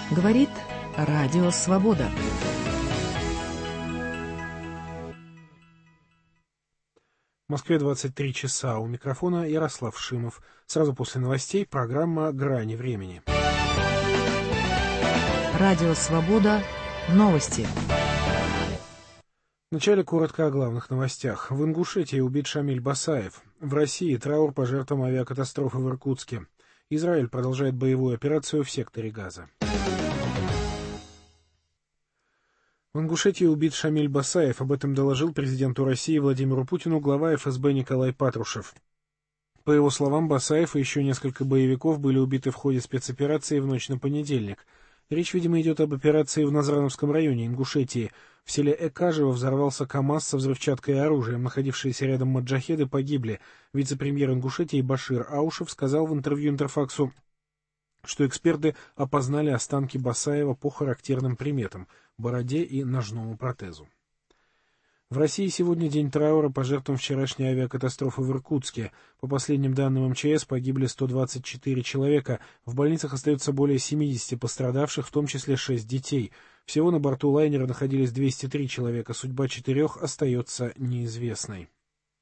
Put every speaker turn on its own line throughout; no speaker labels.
Говорит Радио Свобода.
В Москве 23 часа. У микрофона Ярослав Шимов. Сразу после новостей программа «Грани времени».
Радио Свобода. Новости.
Вначале коротко о главных новостях. В Ингушетии убит Шамиль Басаев. В России траур по жертвам авиакатастрофы в Иркутске. Израиль продолжает боевую операцию в секторе Газа. В Ингушетии убит Шамиль Басаев. Об этом доложил президенту России Владимиру Путину глава ФСБ Николай Патрушев. По его словам, Басаев и еще несколько боевиков были убиты в ходе спецоперации в ночь на понедельник. Речь, видимо, идет об операции в Назрановском районе Ингушетии. В селе Экажево взорвался КАМАЗ со взрывчаткой и оружием. Находившиеся рядом маджахеды погибли. Вице-премьер Ингушетии Башир Аушев сказал в интервью Интерфаксу, что эксперты опознали останки Басаева по характерным приметам – бороде и ножному протезу. В России сегодня день траура по жертвам вчерашней авиакатастрофы в Иркутске. По последним данным МЧС погибли 124 человека. В больницах остается более 70 пострадавших, в том числе 6 детей. Всего на борту лайнера находились 203 человека. Судьба 4 остается неизвестной.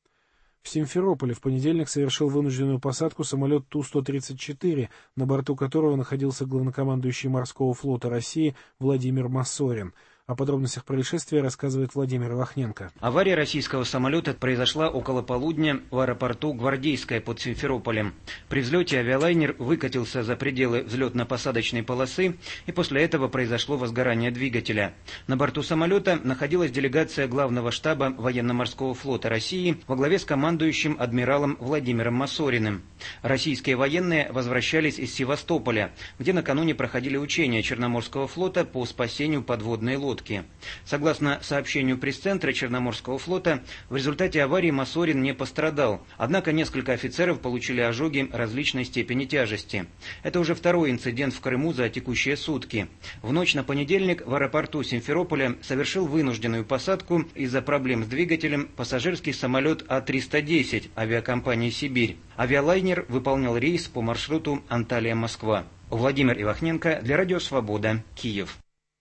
В Симферополе в понедельник совершил вынужденную посадку самолет Ту-134, на борту которого находился главнокомандующий морского флота России Владимир Масорин. О подробностях происшествия рассказывает Владимир Вахненко.
Авария российского самолета произошла около полудня в аэропорту Гвардейское под Симферополем. При взлете авиалайнер выкатился за пределы взлетно-посадочной полосы, и после этого произошло возгорание двигателя. На борту самолета находилась делегация главного штаба военно-морского флота России во главе с командующим адмиралом Владимиром Масориным. Российские военные возвращались из Севастополя, где накануне проходили учения Черноморского флота по спасению подводной лодки. Согласно сообщению пресс-центра Черноморского флота, в результате аварии Масорин не пострадал, однако несколько офицеров получили ожоги различной степени тяжести. Это уже второй инцидент в Крыму за текущие сутки. В ночь на понедельник в аэропорту Симферополя совершил вынужденную посадку из-за проблем с двигателем пассажирский самолет А-310 авиакомпании «Сибирь». Авиалайнер выполнял рейс по маршруту Анталия-Москва. Владимир Ивахненко для Радио Свобода, Киев.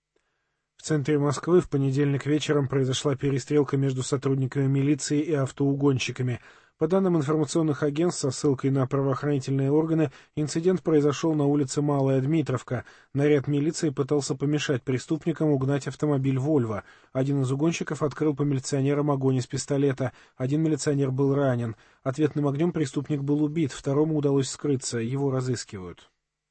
В центре Москвы в понедельник вечером произошла перестрелка между сотрудниками милиции и автоугонщиками. По данным информационных агентств со ссылкой на правоохранительные органы, инцидент произошел на улице Малая Дмитровка. Наряд милиции пытался помешать преступникам угнать автомобиль «Вольво». Один из угонщиков открыл по милиционерам огонь из пистолета. Один милиционер был ранен. Ответным огнем преступник был убит, второму удалось скрыться, его разыскивают.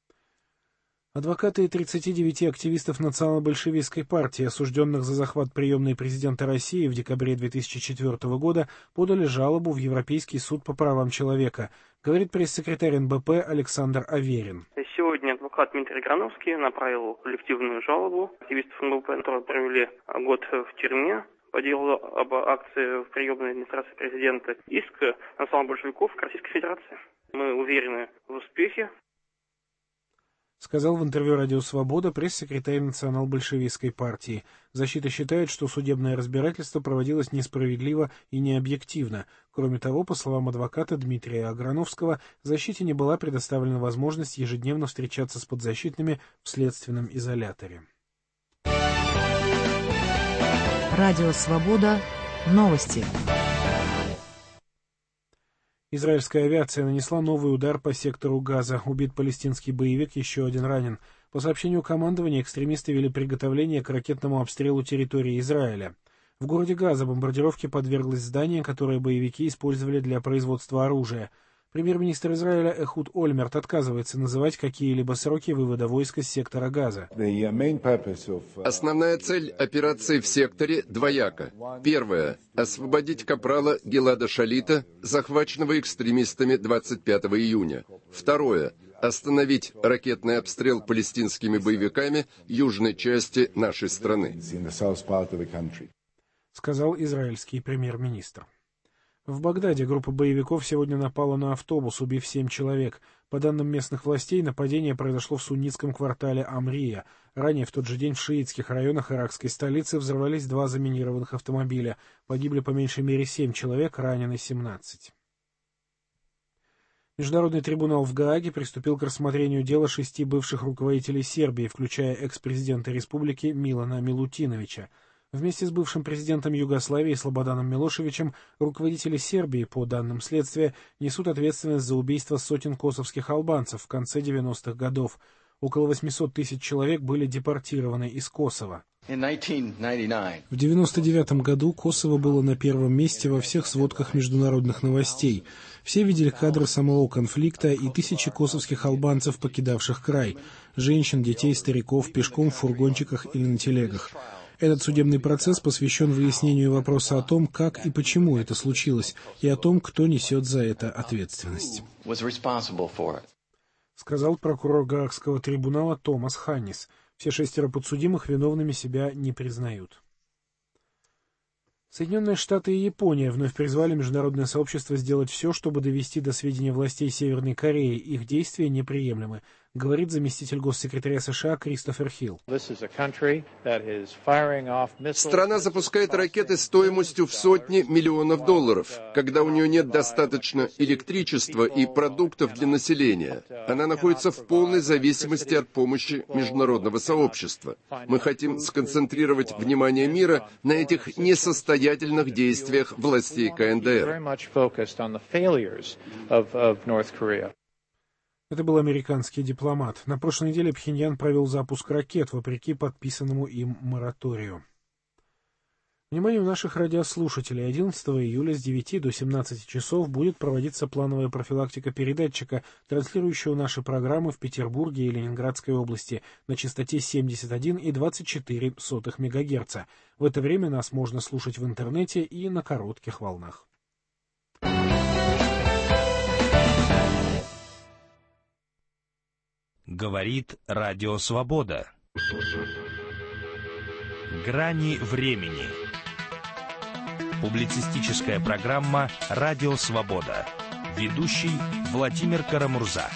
Адвокаты 39 активистов национал-большевистской партии, осужденных за захват приемной президента России в декабре 2004 года, подали жалобу в Европейский суд по правам человека, говорит пресс-секретарь НБП Александр Аверин.
Сегодня адвокат Дмитрий Грановский направил коллективную жалобу активистов НБП, которые провели год в тюрьме по делу об акции в приемной администрации президента. Иск национал-большевиков к Российской Федерации. Мы уверены в успехе.
Сказал в интервью «Радио Свобода» пресс-секретарь национал-большевистской партии. Защита считает, что судебное разбирательство проводилось несправедливо и необъективно. Кроме того, по словам адвоката Дмитрия Аграновского, защите не была предоставлена возможность ежедневно встречаться с подзащитными в следственном изоляторе.
Радио Свобода. Новости.
Израильская авиация нанесла новый удар по сектору Газа. Убит палестинский боевик, еще один ранен. По сообщению командования, экстремисты вели приготовление к ракетному обстрелу территории Израиля. В городе Газа бомбардировке подверглось здание, которое боевики использовали для производства оружия. Премьер-министр Израиля Эхуд Ольмерт отказывается называть какие-либо сроки вывода войск из сектора Газа.
Основная цель операции в секторе двояка. Первое – освободить капрала Гилада Шалита, захваченного экстремистами 25 июня. Второе – остановить ракетный обстрел палестинскими боевиками южной части нашей страны.
Сказал израильский премьер-министр. В Багдаде группа боевиков сегодня напала на автобус, убив 7 человек. По данным местных властей, нападение произошло в суннитском квартале Амрия. Ранее в тот же день в шиитских районах иракской столицы взорвались 2 заминированных автомобиля. Погибли по меньшей мере 7 человек, ранены 17. Международный трибунал в Гааге приступил к рассмотрению дела 6 бывших руководителей Сербии, включая экс-президента республики Милана Милутиновича. Вместе с бывшим президентом Югославии Слободаном Милошевичем руководители Сербии, по данным следствия, несут ответственность за убийство сотен косовских албанцев в конце 90-х годов. Около 800 тысяч человек были депортированы из Косово. В 1999 году Косово было на первом месте во всех сводках международных новостей. Все видели кадры самого конфликта и тысячи косовских албанцев, покидавших край. Женщин, детей, стариков, пешком в фургончиках или на телегах. Этот судебный процесс посвящен выяснению вопроса о том, как и почему это случилось, и о том, кто несет за это ответственность. Сказал прокурор Гаагского трибунала Томас Ханнис. Все 6 подсудимых виновными себя не признают. Соединенные Штаты и Япония вновь призвали международное сообщество сделать все, чтобы довести до сведения властей Северной Кореи. Их действия неприемлемы, говорит заместитель госсекретаря США Кристофер Хилл.
Страна запускает ракеты стоимостью в сотни миллионов долларов, когда у нее нет достаточно электричества и продуктов для населения. Она находится в полной зависимости от помощи международного сообщества. Мы хотим сконцентрировать внимание мира на этих несостоятельных действиях властей КНДР.
Это был американский дипломат. На прошлой неделе Пхеньян провел запуск ракет, вопреки подписанному им мораторию. Вниманию наших радиослушателей, 11 июля с 9 до 17 часов будет проводиться плановая профилактика передатчика, транслирующего наши программы в Петербурге и Ленинградской области на частоте 71,24 МГц. В это время нас можно слушать в интернете и на коротких волнах.
Говорит Радио Свобода. Грани времени. Публицистическая программа «Радио Свобода». Ведущий Владимир Карамурза.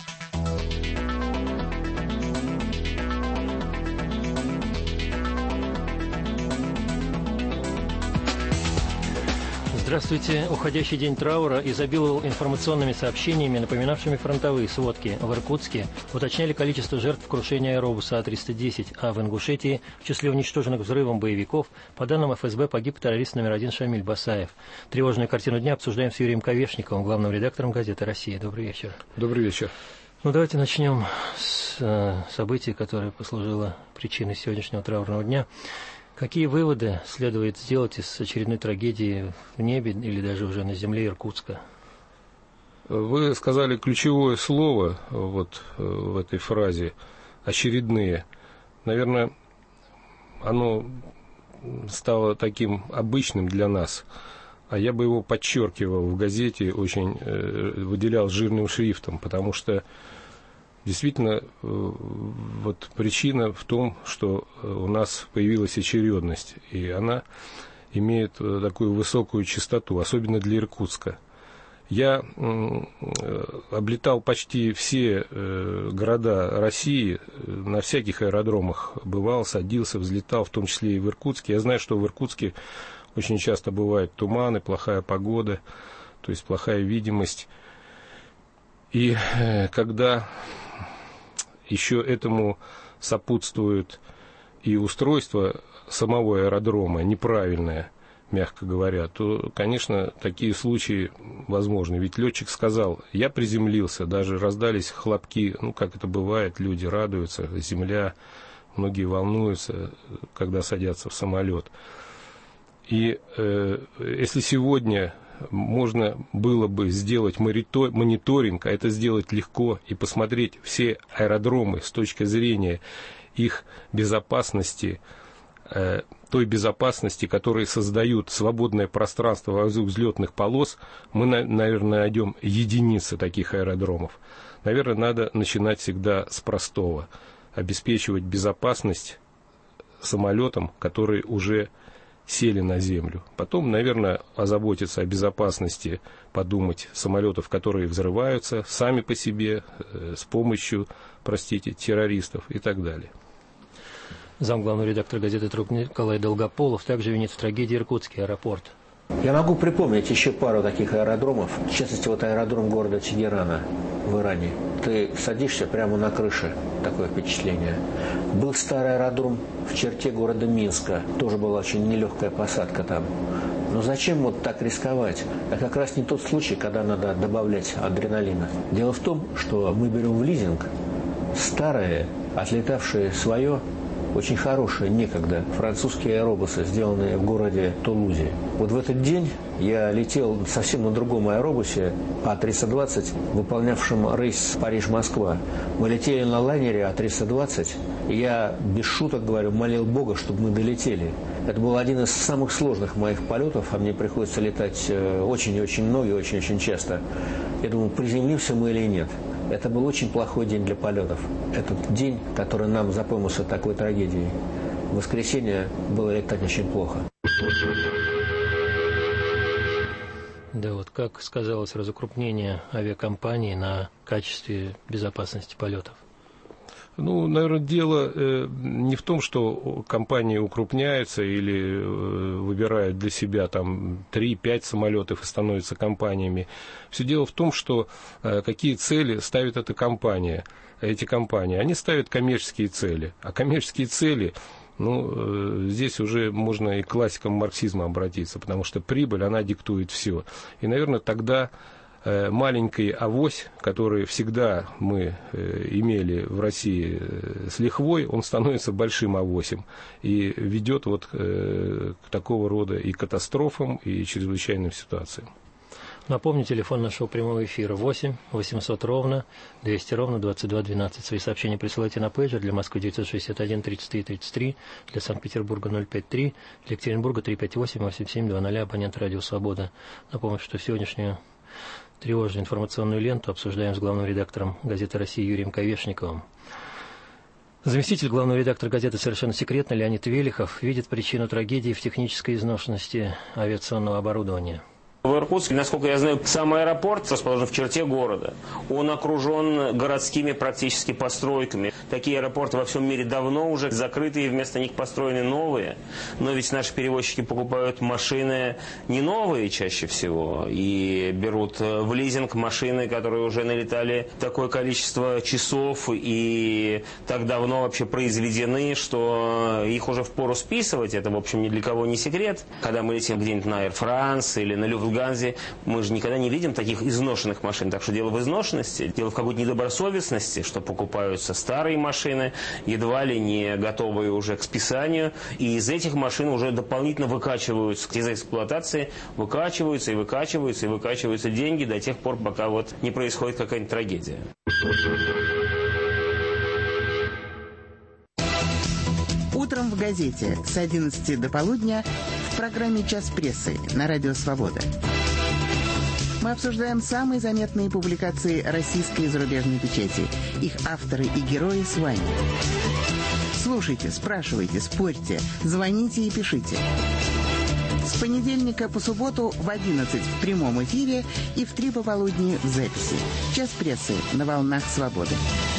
Здравствуйте. Уходящий день траура изобиловал информационными сообщениями, напоминавшими фронтовые сводки. В Иркутске уточняли количество жертв крушения аэробуса А-310, а в Ингушетии в числе уничтоженных взрывом боевиков, по данным ФСБ, погиб террорист номер 1 Шамиль Басаев. Тревожную картину дня обсуждаем с Юрием Ковешниковым, главным редактором газеты «Россия». Добрый вечер.
Добрый вечер.
Давайте начнем с события, которое послужило причиной сегодняшнего траурного дня. Какие выводы следует сделать из очередной трагедии в небе или даже уже на земле Иркутска?
Вы сказали ключевое слово вот в этой фразе «очередные». Наверное, оно стало таким обычным для нас, а я бы его подчеркивал в газете, очень выделял жирным шрифтом, потому что действительно, вот причина в том, что у нас появилась очередность, и она имеет такую высокую частоту, особенно для Иркутска. Я облетал почти все города России, на всяких аэродромах бывал, садился, взлетал, в том числе и в Иркутске. Я знаю, что в Иркутске очень часто бывают туманы, плохая погода, то есть плохая видимость. И когда еще этому сопутствует и устройство самого аэродрома неправильное, мягко говоря, то, конечно, такие случаи возможны. Ведь летчик сказал, я приземлился, даже раздались хлопки, ну, как это бывает, люди радуются, земля, многие волнуются, когда садятся в самолет. И если сегодня можно было бы сделать мониторинг, а это сделать легко, и посмотреть все аэродромы с точки зрения их безопасности, той безопасности, которые создают свободное пространство вокруг взлетных полос, мы, наверное, найдем единицы таких аэродромов. Наверное, надо начинать всегда с простого. Обеспечивать безопасность самолетам, которые уже сели на землю. Потом, наверное, озаботиться о безопасности, подумать самолетов, которые взрываются сами по себе, с помощью, террористов и так далее.
Замглавный редактор газеты «Труп» Николай Долгополов также винит в трагедии Иркутский аэропорт.
Я могу припомнить еще пару таких аэродромов, в частности, вот аэродром города Тегерана в Иране. Ты садишься прямо на крыше, такое впечатление. Был старый аэродром в черте города Минска, тоже была очень нелегкая посадка там. Но зачем вот так рисковать? Это как раз не тот случай, когда надо добавлять адреналина. Дело в том, что мы берем в лизинг старые, отлетавшие свое, очень хорошие некогда французские аэробусы, сделанные в городе Тулузе. Вот в этот день я летел совсем на другом аэробусе А320, выполнявшем рейс Париж-Москва. Мы летели на лайнере А320, и я, без шуток говорю, молил Бога, чтобы мы долетели. Это был один из самых сложных моих полетов, а мне приходится летать очень и очень много и очень-очень часто. Я думал, приземлимся мы или нет. Это был очень плохой день для полетов. Этот день, который нам запомнился такой трагедией. В воскресенье было летать очень плохо.
Да, вот как сказалось разукрупнение авиакомпаний на качестве безопасности полетов?
Ну, наверное, дело не в том, что компании укрупняются или выбирают для себя там 3-5 самолетов и становятся компаниями. Все дело в том, что какие цели ставит эта компания, эти компании. Они ставят коммерческие цели. А коммерческие цели, ну, здесь уже можно и к классикам марксизма обратиться, потому что прибыль, она диктует все. И, наверное, тогда маленький авось, который всегда мы имели в России с лихвой, он становится большим авосем и ведет вот к такого рода и катастрофам, и чрезвычайным ситуациям.
Напомню, телефон нашего прямого эфира 8 800 ровно 200 ровно 22 12. Свои сообщения присылайте на пейджер. Для Москвы 961 33 33, для Санкт-Петербурга 053, для Екатеринбурга 358 87 00, абонент «Радио Свобода». Напомню, что сегодняшнюю тревожную информационную ленту обсуждаем с главным редактором газеты «Россия» Юрием Ковешниковым. Заместитель главного редактора газеты «Совершенно секретно» Леонид Велихов видит причину трагедии в технической изношенности авиационного оборудования.
В Иркутске, насколько я знаю, сам аэропорт расположен в черте города. Он окружен городскими практически постройками. Такие аэропорты во всем мире давно уже закрыты, и вместо них построены новые. Но ведь наши перевозчики покупают машины не новые чаще всего и берут в лизинг машины, которые уже налетали такое количество часов и так давно вообще произведены, что их уже впору списывать. Это, в общем, ни для кого не секрет. Когда мы летим где-нибудь на Air France или на Люфтганзе, мы же никогда не видим таких изношенных машин. Так что дело в изношенности, дело в какой-то недобросовестности, что покупаются старые машины, едва ли не готовые уже к списанию. И из этих машин уже дополнительно выкачиваются, из эксплуатации выкачиваются и выкачиваются и выкачиваются деньги до тех пор, пока вот не происходит какая-нибудь трагедия.
Утром в газете с 11 до полудня в программе «Час прессы» на Радио Свобода. Мы обсуждаем самые заметные публикации российской и зарубежной печати. Их авторы и герои с вами. Слушайте, спрашивайте, спорьте, звоните и пишите. С понедельника по субботу в 11 в прямом эфире и в 3 пополудни в записи. «Час прессы» на волнах Свободы.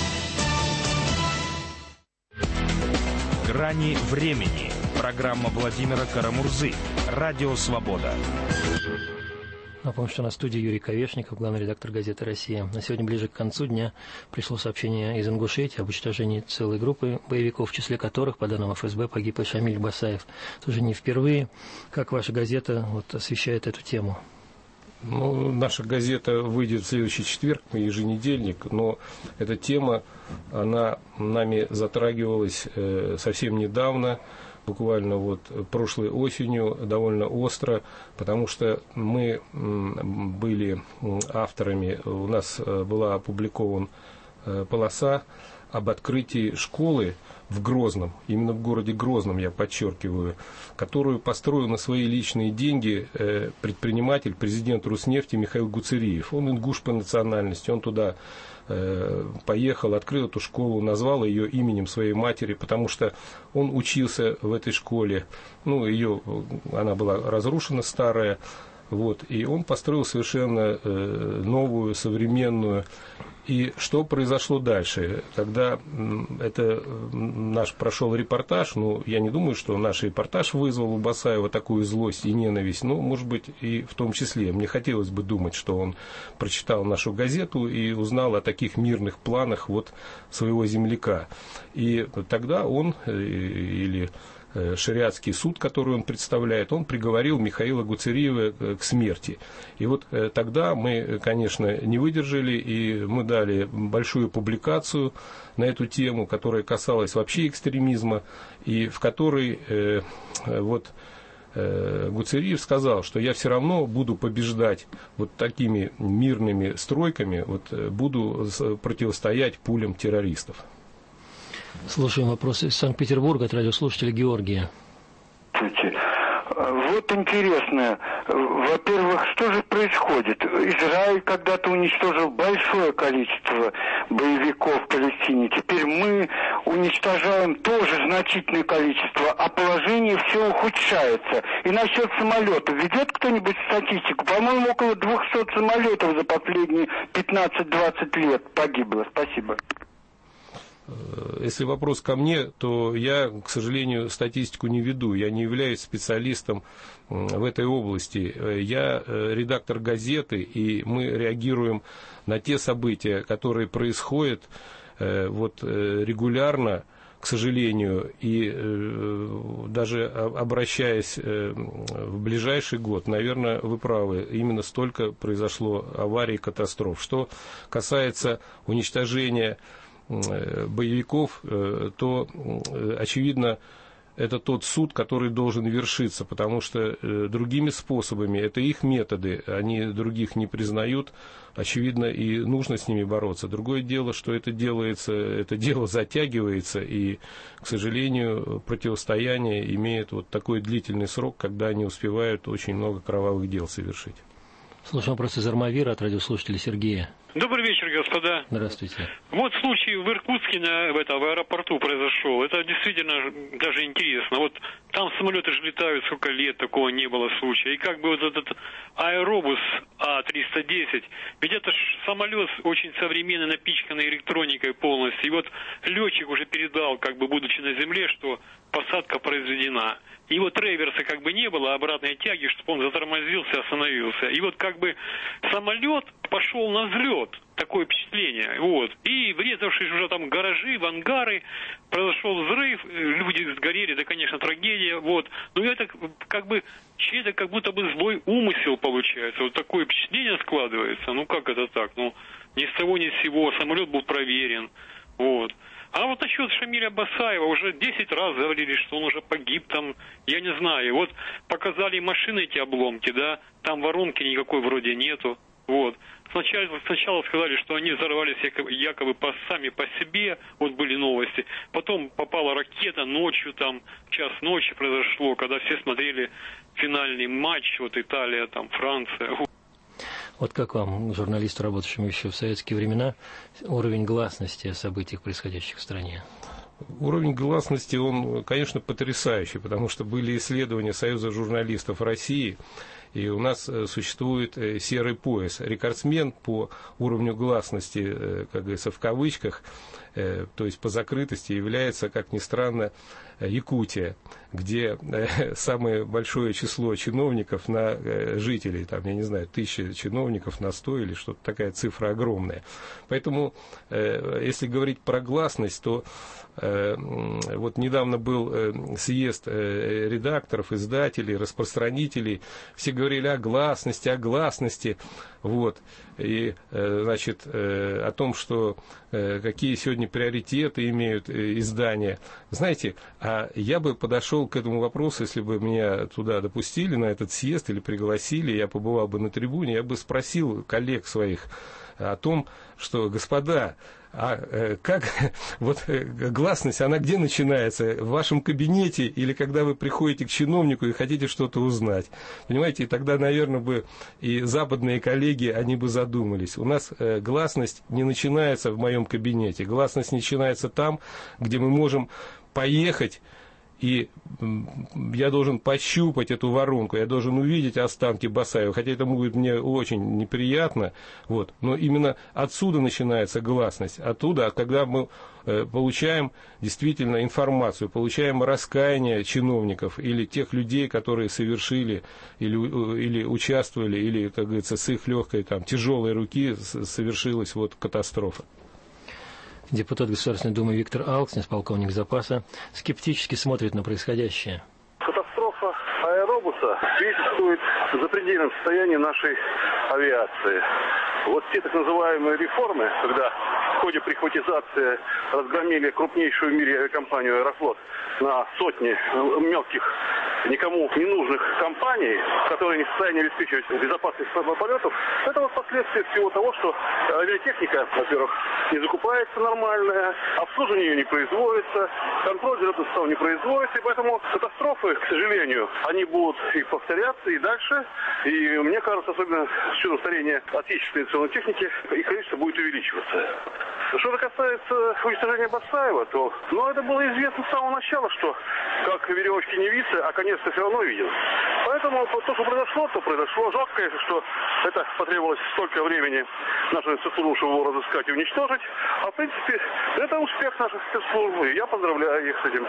«Грани времени». Программа Владимира Карамурзы. Радио Свобода.
Напомню, что на студии Юрий Ковешников, главный редактор газеты «Россия». На сегодня ближе к концу дня пришло сообщение из Ингушетии об уничтожении целой группы боевиков, в числе которых, по данным ФСБ, погиб и Шамиль Басаев. Тоже не впервые. Как ваша газета освещает эту тему?
Ну, наша газета выйдет в следующий четверг, еженедельник, но эта тема, она нами затрагивалась совсем недавно, буквально вот прошлой осенью, довольно остро, потому что мы были авторами, у нас была опубликована полоса об открытии школы в Грозном, именно в городе Грозном, я подчеркиваю, которую построил на свои личные деньги предприниматель, президент Руснефти Михаил Гуцериев. Он ингуш по национальности, он туда поехал, открыл эту школу, назвал ее именем своей матери, потому что он учился в этой школе. Ну, она была разрушена, старая. Вот, и он построил совершенно новую, современную И что произошло дальше? Когда это наш прошел репортаж, я не думаю, что наш репортаж вызвал у Басаева такую злость и ненависть, может быть, и в том числе. Мне хотелось бы думать, что он прочитал нашу газету и узнал о таких мирных планах своего земляка. И тогда он или шариатский суд, который он представляет, он приговорил Михаила Гуцериева к смерти. И тогда мы, конечно, не выдержали, и мы дали большую публикацию на эту тему, которая касалась вообще экстремизма, и в которой Гуцериев сказал, что я все равно буду побеждать такими мирными стройками, буду противостоять пулям террористов.
Слушаем вопросы из Санкт-Петербурга от радиослушателя Георгия.
Вот интересно, во-первых, что же происходит? Израиль когда-то уничтожил большое количество боевиков в Палестине. Теперь мы уничтожаем тоже значительное количество, а положение все ухудшается. И насчет самолетов. Ведет кто-нибудь статистику? По-моему, около 200 самолетов за последние 15-20 лет погибло. Спасибо.
Если вопрос ко мне, то я, к сожалению, статистику не веду. Я не являюсь специалистом в этой области. Я редактор газеты, и мы реагируем на те события, которые происходят регулярно, к сожалению, и даже обращаясь в ближайший год, наверное, вы правы, именно столько произошло аварий и катастроф. Что касается уничтожения боевиков, то, очевидно, это тот суд, который должен вершиться, потому что другими способами, это их методы, они других не признают, очевидно, и нужно с ними бороться. Другое дело, что это делается, это дело затягивается, и, к сожалению, противостояние имеет такой длительный срок, когда они успевают очень много кровавых дел совершить.
Слушаем вопрос из Армавира от радиослушателя Сергея.
Добрый вечер, господа.
Здравствуйте.
Случай в Иркутске в аэропорту произошел. Это действительно даже интересно. Там самолеты же летают, сколько лет такого не было случая. И этот аэробус А-310, ведь это самолет очень современный, напичканный электроникой полностью. И летчик уже передал, будучи на земле, что посадка произведена. И реверса не было, обратной тяги, чтобы он затормозился, остановился. И самолет пошел на взлет. Такое впечатление. И врезавшись уже там в гаражи, в ангары, произошел взрыв, люди сгорели, это, конечно, трагедия. Но это чей-то как будто бы злой умысел получается. Такое впечатление складывается. Как это так? Ни с того ни с сего. Самолет был проверен. А насчет Шамиля Басаева уже 10 раз говорили, что он уже погиб там, я не знаю. Показали машины эти обломки, да, там воронки никакой вроде нету. Сначала сказали, что они взорвались якобы сами по себе, были новости. Потом попала ракета ночью, там, в час ночи произошло, когда все смотрели финальный матч, Италия, там, Франция.
Как вам, журналисту, работавшему еще в советские времена, уровень гласности о событиях, происходящих в стране?
Уровень гласности, он, конечно, потрясающий, потому что были исследования Союза журналистов России, и у нас существует серый пояс. Рекордсмен по уровню гласности, как говорится, в кавычках, то есть по закрытости, является, как ни странно, Якутия, где самое большое число чиновников на жителей, там, я не знаю, 1000 чиновников на 100 или что-то, такая цифра огромная. Поэтому, если говорить про гласность, то недавно был съезд редакторов, издателей, распространителей, все говорили о гласности, и, о том, что какие сегодня приоритеты имеют издания. Знаете, а я бы подошел к этому вопросу, если бы меня туда допустили, на этот съезд, или пригласили, я побывал бы на трибуне, я бы спросил коллег своих о том, что, господа, а как гласность, она где начинается? В вашем кабинете или когда вы приходите к чиновнику и хотите что-то узнать? Понимаете, и тогда, наверное, бы и западные коллеги, они бы задумались. У нас гласность не начинается в моем кабинете. Гласность начинается там, где мы можем поехать и я должен пощупать эту воронку, я должен увидеть останки Басаева, хотя это будет мне очень неприятно, вот, но именно отсюда начинается гласность, оттуда, когда мы получаем действительно информацию, получаем раскаяние чиновников или тех людей, которые совершили или участвовали, или, как говорится, с их легкой, там, тяжелой руки совершилась вот катастрофа.
Депутат Государственной Думы Виктор Алкснис, полковник запаса, скептически смотрит на происходящее.
Катастрофа аэробуса свидетельствует о запредельном состоянии нашей авиации. Вот те так называемые реформы, когда в ходе прихватизации разгромили крупнейшую в мире авиакомпанию «Аэрофлот» на сотни мелких, никому не нужных компаний, которые не в состоянии обеспечивать безопасность полетов, это вот последствия всего того, что авиатехника, во-первых, не закупается нормальная, обслуживание ее не производится, контроль за летным составом не производится, и поэтому катастрофы, к сожалению, они будут и повторяться, и дальше. И мне кажется, особенно с учетом старения отечественной авиационной техники, их количество будет увеличиваться. Что же касается уничтожения Басаева, то это было известно с самого начала, что как веревочки не виться, а конец-то все равно виден. Поэтому то, что произошло, то произошло. Жалко, конечно, что это потребовалось столько времени нашу институту, чтобы его разыскать и уничтожить. А в принципе, это успех наших спецслужб, и я поздравляю их с этим.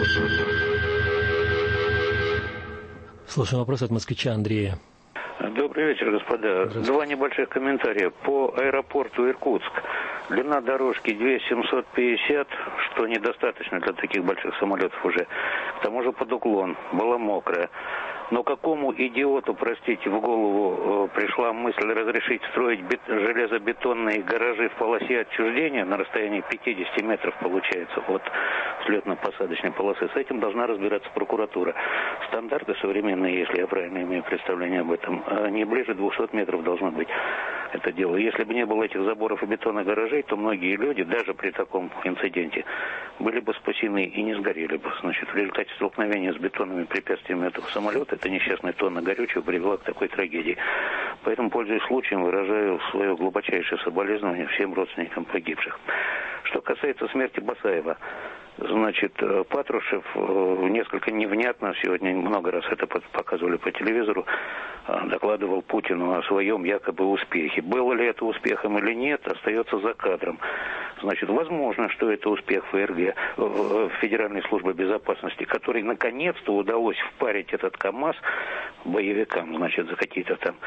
Слушаем вопрос от москвича Андрея.
Добрый вечер, господа. Два небольших комментария. По аэропорту Иркутск. Длина дорожки 2750, что недостаточно для таких больших самолетов уже. К тому же под уклон. Была мокрая. Но какому идиоту, простите, в голову пришла мысль разрешить строить железобетонные гаражи в полосе отчуждения на расстоянии 50 метров, получается, от взлетно-посадочной полосы? С этим должна разбираться прокуратура. Стандарты современные, если я правильно имею представление об этом, не ближе 200 метров должно быть это дело. Если бы не было этих заборов и бетонных гаражей, то многие люди, даже при таком инциденте, были бы спасены и не сгорели бы. Значит, в результате столкновения с бетонными препятствиями этого самолета эта несчастная тонна горючего привела к такой трагедии. Поэтому, пользуясь случаем, выражаю свое глубочайшее соболезнование всем родственникам погибших. Что касается смерти Басаева, значит, Патрушев несколько невнятно, сегодня много раз это показывали по телевизору, докладывал Путину о своем якобы успехе. Было ли это успехом или нет, остается за кадром. Значит, возможно, что это успех ФРГ, Федеральной службы безопасности, которой наконец-то удалось впарить этот КАМАЗ боевикам, значит, за какие-то там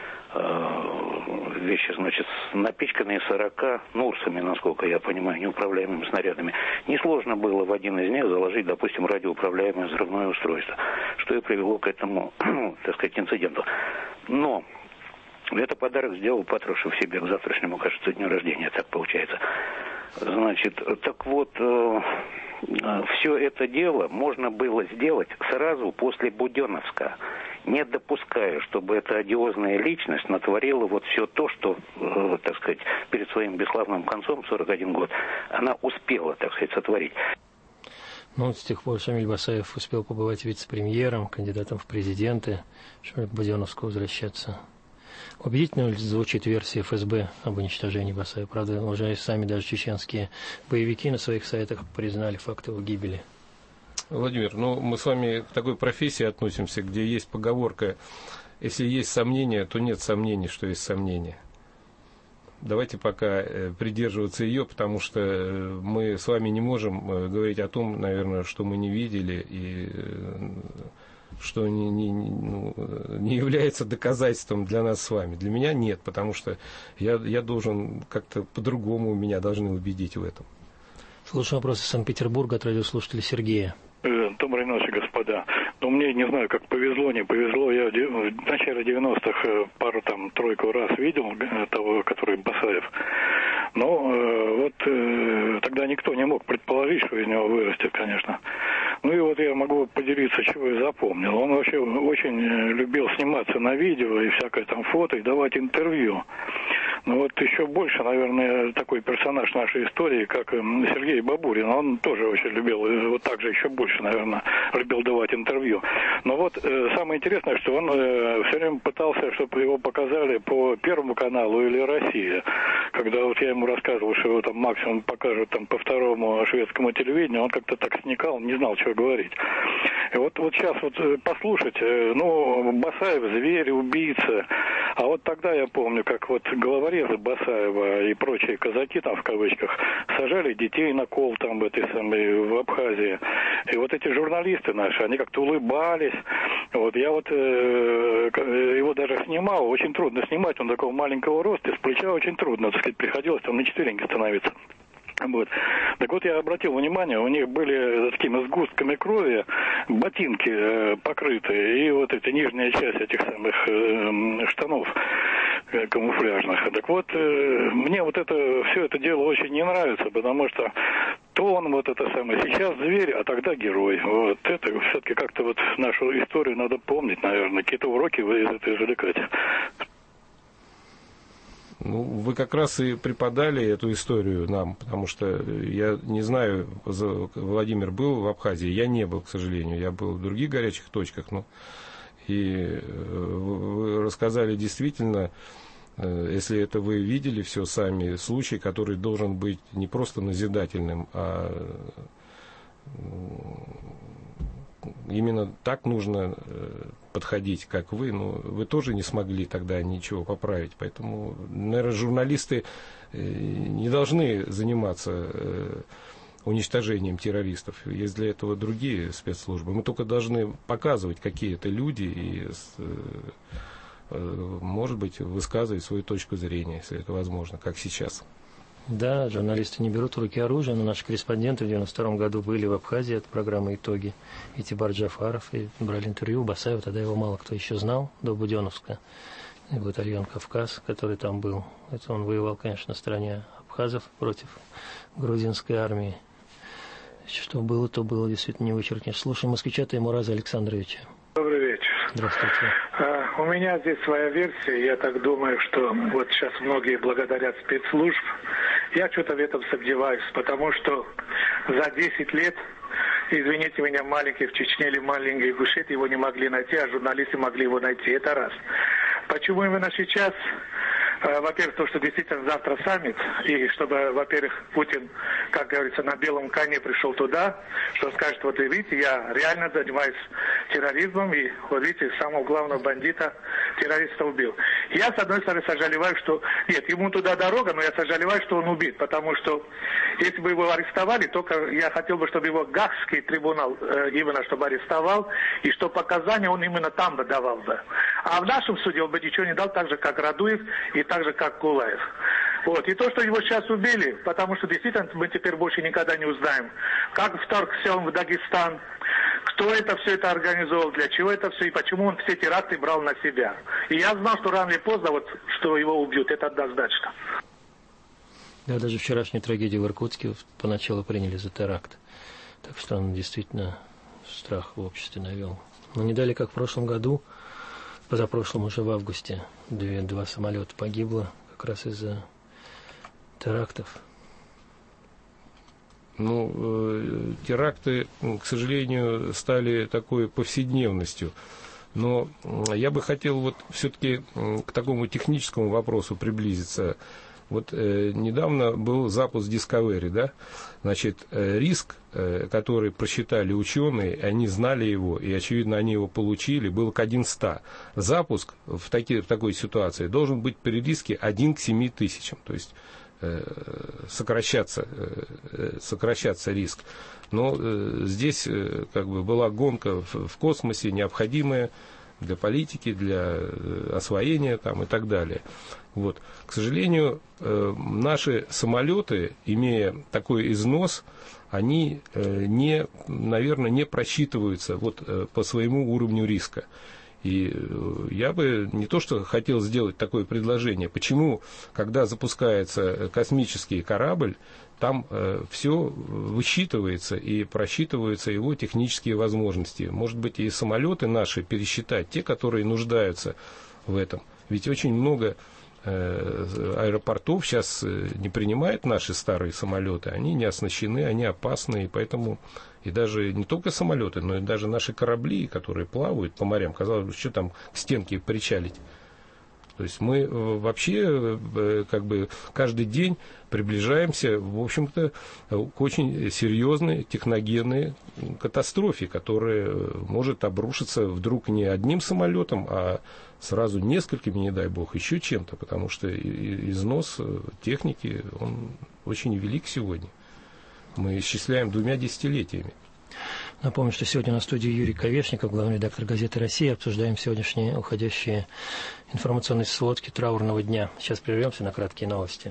вещи, значит, напичканные 40 Нурсами, насколько я понимаю, неуправляемыми снарядами. Несложно было в один из них заложить, допустим, радиоуправляемое взрывное устройство, что и привело к этому, так сказать, инциденту. Но это подарок сделал Патрушев себе к завтрашнему, кажется, дню рождения, так получается. Значит, так вот, все это дело можно было сделать сразу после Буденновска, не допуская, чтобы эта одиозная личность натворила вот все то, что, так сказать, перед своим бесславным концом, 41 год, она успела, так сказать, сотворить.
Ну, с тех пор Шамиль Басаев успел побывать вице-премьером, кандидатом в президенты, чтобы к Буденновску возвращаться. Убедительно звучит версия ФСБ об уничтожении Басаева. Правда, уже сами даже чеченские боевики на своих сайтах признали факт его гибели.
Владимир, мы с вами к такой профессии относимся, где есть поговорка: если есть сомнения, то нет сомнений, что есть сомнения. Давайте пока придерживаться ее, потому что мы с вами не можем говорить о том, наверное, что мы не видели и что не является доказательством для нас с вами. Для меня нет, потому что я должен как-то по-другому, меня должны убедить в этом.
Слушаем вопрос из Санкт-Петербурга от радиослушателя Сергея.
Доброй ночи, господа. Мне, не знаю, как повезло, не повезло. Я в начале 90-х пару-тройку раз видел того, который Басаев. Но тогда никто не мог предположить, что из него вырастет, конечно. Я могу поделиться, чего я запомнил. Он вообще очень любил сниматься на видео и всякое там фото, и давать интервью. Но вот еще больше, наверное, такой персонаж нашей истории, как Сергей Бабурин, он тоже очень любил, вот так же еще больше, наверное, любил давать интервью. Но вот самое интересное, что он все время пытался, чтобы его показали по Первому каналу или России. Когда вот я ему рассказывал, что его там максимум покажут там по второму шведскому телевидению, он как-то так сникал, не знал, что говорить. И вот сейчас вот послушать, ну, Басаев зверь, убийца. А вот тогда я помню, как вот головорезы Басаева и прочие казаки, там в кавычках, сажали детей на кол там в этой самой, в Абхазии. И вот эти журналисты наши, они как-то улыбались. Вот я вот его даже снимал, очень трудно снимать, он такого маленького роста, с плеча очень трудно, так сказать, приходилось там на четвереньки становиться. Вот. Так вот, я обратил внимание, у них были такими сгустками крови ботинки покрытые, и вот эта нижняя часть этих самых штанов камуфляжных. Так вот, мне вот это все это дело очень не нравится, потому что то он вот это самое, сейчас зверь, а тогда герой. Вот это все-таки как-то вот нашу историю надо помнить, наверное, какие-то уроки вы из этого извлекать.
Ну, вы как раз и преподали эту историю нам, потому что я не знаю, Владимир был в Абхазии, я не был, к сожалению, я был в других горячих точках, но и вы рассказали действительно, если это вы видели все сами, случай, который должен быть не просто назидательным, а именно так нужно подходить, как вы, но вы тоже не смогли тогда ничего поправить. Поэтому, наверное, журналисты не должны заниматься уничтожением террористов. Есть для этого другие спецслужбы. Мы только должны показывать, какие это люди, и, может быть, высказывать свою точку зрения, если это возможно, как сейчас.
Да, журналисты не берут в руки оружие, но наши корреспонденты в 1992 году были в Абхазии от программы «Итоги». И Тибар Джафаров, и брали интервью у Басаева, тогда его мало кто еще знал, до Буденновска. И батальон «Кавказ», который там был. Это он воевал, конечно, на стороне абхазов против грузинской армии. Что было, то было, действительно не вычеркнешь. Слушаем москвича Таймураза Александровича.
Добрый вечер.
Здравствуйте.
У меня здесь своя версия. Я так думаю, что вот сейчас многие благодарят спецслужб. Я что-то в этом сомневаюсь, потому что за 10 лет, извините меня, маленький в Чечне или маленький в Ингушетии его не могли найти, а журналисты могли его найти. Это раз. Почему именно сейчас? Во-первых, то, что действительно завтра саммит, и чтобы, во-первых, Путин, как говорится, на белом коне пришел туда, что скажет, вот видите, я реально занимаюсь терроризмом, и вот видите, самого главного бандита, террориста убил. Я, с одной стороны, сожалеваю, что... Нет, ему туда дорога, но я сожалеваю, что он убит, потому что если бы его арестовали, только я хотел бы, чтобы его Гаагский трибунал именно чтобы арестовал, и что показания он именно там бы давал бы. А в нашем суде он бы ничего не дал, так же, как Радуев, и так же, как Кулаев. Вот. И то, что его сейчас убили, потому что действительно мы теперь больше никогда не узнаем, как вторгся он в Дагестан, кто это все это организовал, для чего это все, и почему он все теракты брал на себя. И я знал, что рано или поздно, вот, что его убьют, это однозначно.
Да, даже вчерашнюю трагедию в Иркутске поначалу приняли за теракт. Так что он действительно страх в обществе навел. Но не дали, как в прошлом году, позапрошлом уже в августе, два самолета погибло как раз из-за терактов.
Ну, теракты, к сожалению, стали такой повседневностью. Но я бы хотел вот все-таки к такому техническому вопросу приблизиться. Вот недавно был запуск Discovery, да? Значит, риск, который просчитали ученые, они знали его, и, очевидно, они его получили, был к 1 к 100. Запуск в такой ситуации должен быть при риске 1 к 7 тысячам, то есть сокращаться риск. Но здесь как бы была гонка в космосе, необходимая для политики, для освоения там, и так далее. Вот. К сожалению, наши самолеты, имея такой износ, они, наверное, не просчитываются вот, по своему уровню риска. И я бы не то что хотел сделать такое предложение. Почему, когда запускается космический корабль, там все высчитывается и просчитываются его технические возможности. Может быть, и самолеты наши пересчитать, те, которые нуждаются в этом. Ведь очень много аэропортов сейчас не принимают наши старые самолеты, они не оснащены, они опасны, и поэтому и даже не только самолеты, но и даже наши корабли, которые плавают по морям, казалось бы, что там к стенке причалить. То есть мы вообще как бы каждый день приближаемся, в общем-то, к очень серьезной техногенной катастрофе, которая может обрушиться вдруг не одним самолетом, а сразу несколькими, не дай бог, еще чем-то, потому что износ техники, он очень велик сегодня. Мы исчисляем 2 десятилетиями.
Напомню, что сегодня на студии Юрий Ковешников, главный редактор газеты «Россия». Обсуждаем сегодняшние уходящие информационные сводки траурного дня. Сейчас прервемся на краткие новости.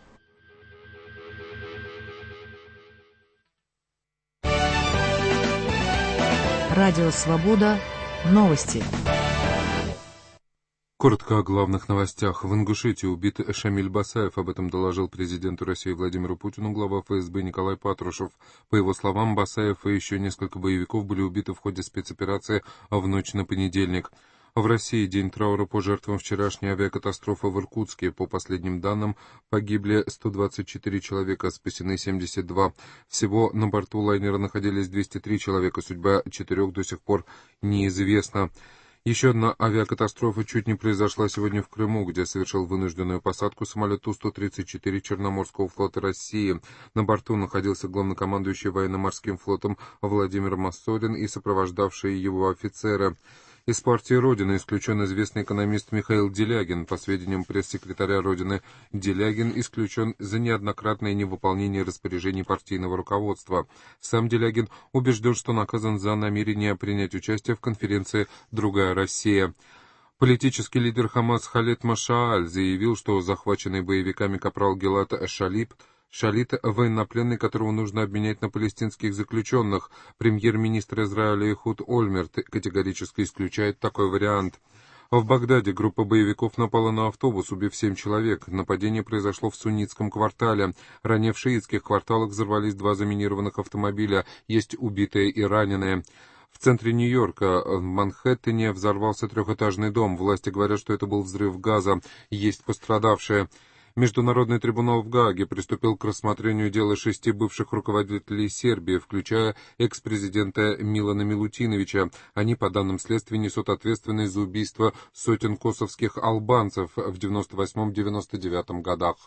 Радио «Свобода». Новости.
Коротко о главных новостях. В Ингушетии убит Шамиль Басаев. Об этом доложил президенту России Владимиру Путину глава ФСБ Николай Патрушев. По его словам, Басаев и еще несколько боевиков были убиты в ходе спецоперации в ночь на понедельник. В России день траура по жертвам вчерашней авиакатастрофы в Иркутске. По последним данным, погибли 124 человека, спасены 72. Всего на борту лайнера находились 203 человека. Судьба 4 до сих пор неизвестна. Еще одна авиакатастрофа чуть не произошла сегодня в Крыму, где совершил вынужденную посадку самолет Ту-134 Черноморского флота России. На борту находился главнокомандующий военно-морским флотом Владимир Моссорин и сопровождавшие его офицеры. Из партии «Родина» исключен известный экономист Михаил Делягин. По сведениям пресс-секретаря «Родины», Делягин исключен за неоднократное невыполнение распоряжений партийного руководства. Сам Делягин убежден, что наказан за намерение принять участие в конференции «Другая Россия». Политический лидер Хамас Халед Машааль заявил, что захваченный боевиками капрал Гилад Шалит – военнопленный, которого нужно обменять на палестинских заключенных. Премьер-министр Израиля Эхуд Ольмерт категорически исключает такой вариант. В Багдаде группа боевиков напала на автобус, убив 7 человек. Нападение произошло в суннитском квартале. Ранее в шиитских кварталах взорвались 2 заминированных автомобиля. Есть убитые и раненые. В центре Нью-Йорка, в Манхэттене, взорвался 3-этажный дом. Власти говорят, что это был взрыв газа. Есть пострадавшие. Международный трибунал в Гааге приступил к рассмотрению дела 6 бывших руководителей Сербии, включая экс-президента Милана Милутиновича. Они, по данным следствия, несут ответственность за убийство сотен косовских албанцев в 1998-1999 годах.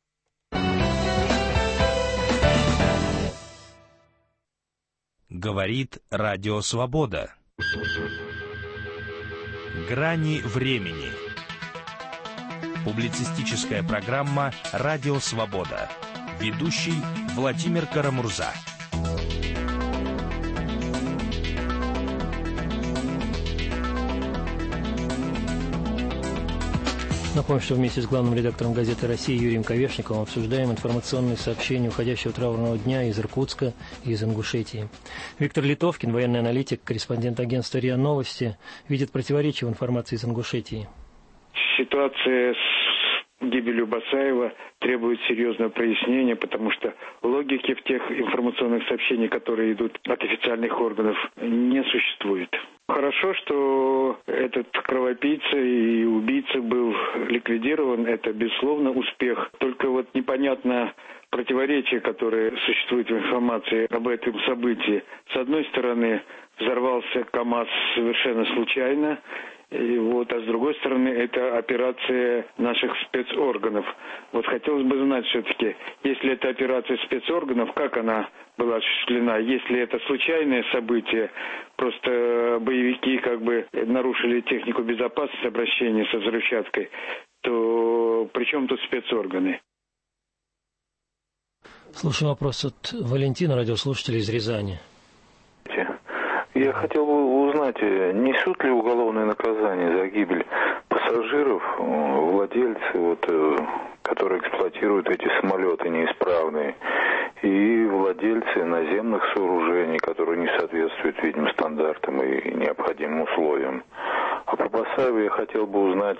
Говорит Радио Свобода. Грани времени. Публицистическая программа «Радио Свобода». Ведущий Владимир Карамурза.
Напомню, что вместе с главным редактором газеты «Россия» Юрием Ковешниковым обсуждаем информационные сообщения уходящего траурного дня из Иркутска и из Ингушетии. Виктор Литовкин, военный аналитик, корреспондент агентства РИА Новости, видит противоречия в информации из Ингушетии.
Ситуация с гибелью Басаева требует серьезного прояснения, потому что логики в тех информационных сообщениях, которые идут от официальных органов, не существует. Хорошо, что этот кровопийца и убийца был ликвидирован. Это, безусловно, успех. Только вот непонятно противоречие, которое существует в информации об этом событии. С одной стороны, взорвался КАМАЗ совершенно случайно. А с другой стороны, это операция наших спецорганов. Вот хотелось бы знать все-таки, если это операция спецорганов, как она была осуществлена? Если это случайное событие, просто боевики как бы нарушили технику безопасности обращения со взрывчаткой, то при чем тут спецорганы?
Слушаем вопрос от Валентина, радиослушателя из Рязани.
Я хотел бы узнать, несут ли уголовное наказание за гибель пассажиров, владельцы, которые эксплуатируют эти самолеты неисправные, и владельцы наземных сооружений, которые не соответствуют, видимо, стандартам и необходимым условиям. А по Басаеву я хотел бы узнать,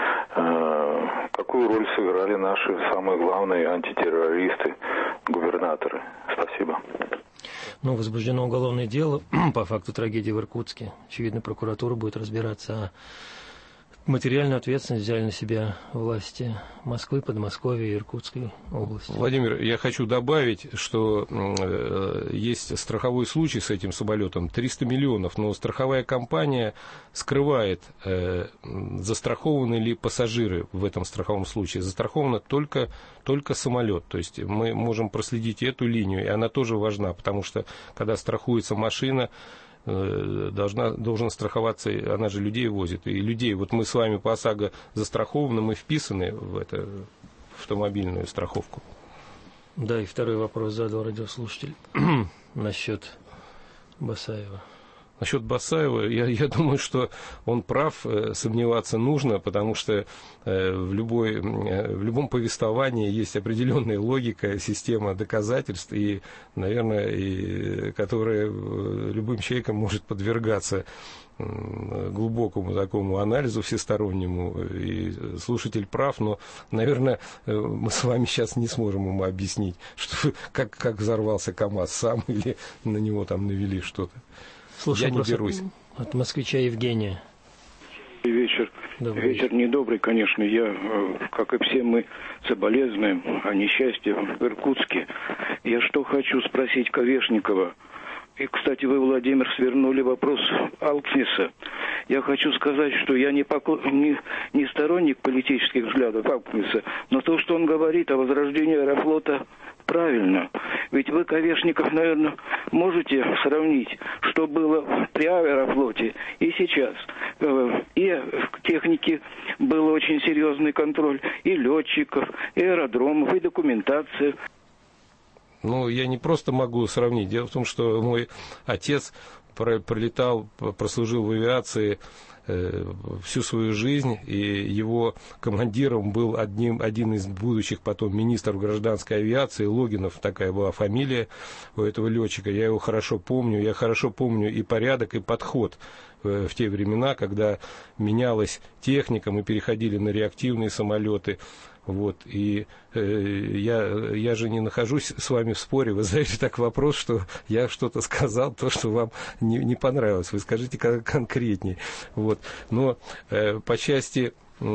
какую роль сыграли наши самые главные антитеррористы, губернаторы. Спасибо.
Возбуждено уголовное дело по факту трагедии в Иркутске. Очевидно, прокуратура будет разбираться. Материальную ответственность взяли на себя власти Москвы, Подмосковья и Иркутской области.
Владимир, я хочу добавить, что есть страховой случай с этим самолетом, 300 миллионов, но страховая компания скрывает, застрахованы ли пассажиры в этом страховом случае. Застраховано только самолет, то есть мы можем проследить эту линию, и она тоже важна, потому что когда страхуется машина, должен страховаться, она же людей возит, и людей, вот мы с вами по ОСАГО застрахованы, мы вписаны в автомобильную страховку.
Да, и второй вопрос задал радиослушатель насчет Басаева.
Насчет Басаева, я думаю, что он прав, сомневаться нужно, потому что в любом повествовании есть определенная логика, система доказательств, и, наверное, которая любым человеком может подвергаться глубокому такому анализу всестороннему, и слушатель прав, но, наверное, мы с вами сейчас не сможем ему объяснить, что, как взорвался КАМАЗ сам, или на него там навели что-то.
Слушай, я не берусь. От москвича Евгения.
Вечер.
Добрый
вечер недобрый, конечно. Я, как и все мы, соболезнуем о несчастье в Иркутске. Я что хочу спросить Ковешникова. И, кстати, вы, Владимир, свернули вопрос Алкнеса. Я хочу сказать, что я не сторонник политических взглядов Алкнеса, но то, что он говорит о возрождении Аэрофлота, правильно. Ведь вы, Ковешников, наверное, можете сравнить, что было при Аэрофлоте и сейчас. И в технике был очень серьезный контроль и летчиков, и аэродромов, и документации.
Ну, я не просто могу сравнить. Дело в том, что мой отец прослужил в авиации всю свою жизнь, и его командиром был один из будущих потом министров гражданской авиации, Логинов, такая была фамилия у этого летчика. Я его хорошо помню. Я хорошо помню и порядок, и подход в те времена, когда менялась техника, мы переходили на реактивные самолеты. Вот, и я же не нахожусь с вами в споре. Вы задаете так вопрос, что я что-то сказал, то, что вам не понравилось. Вы скажите конкретнее. Вот. Но по части,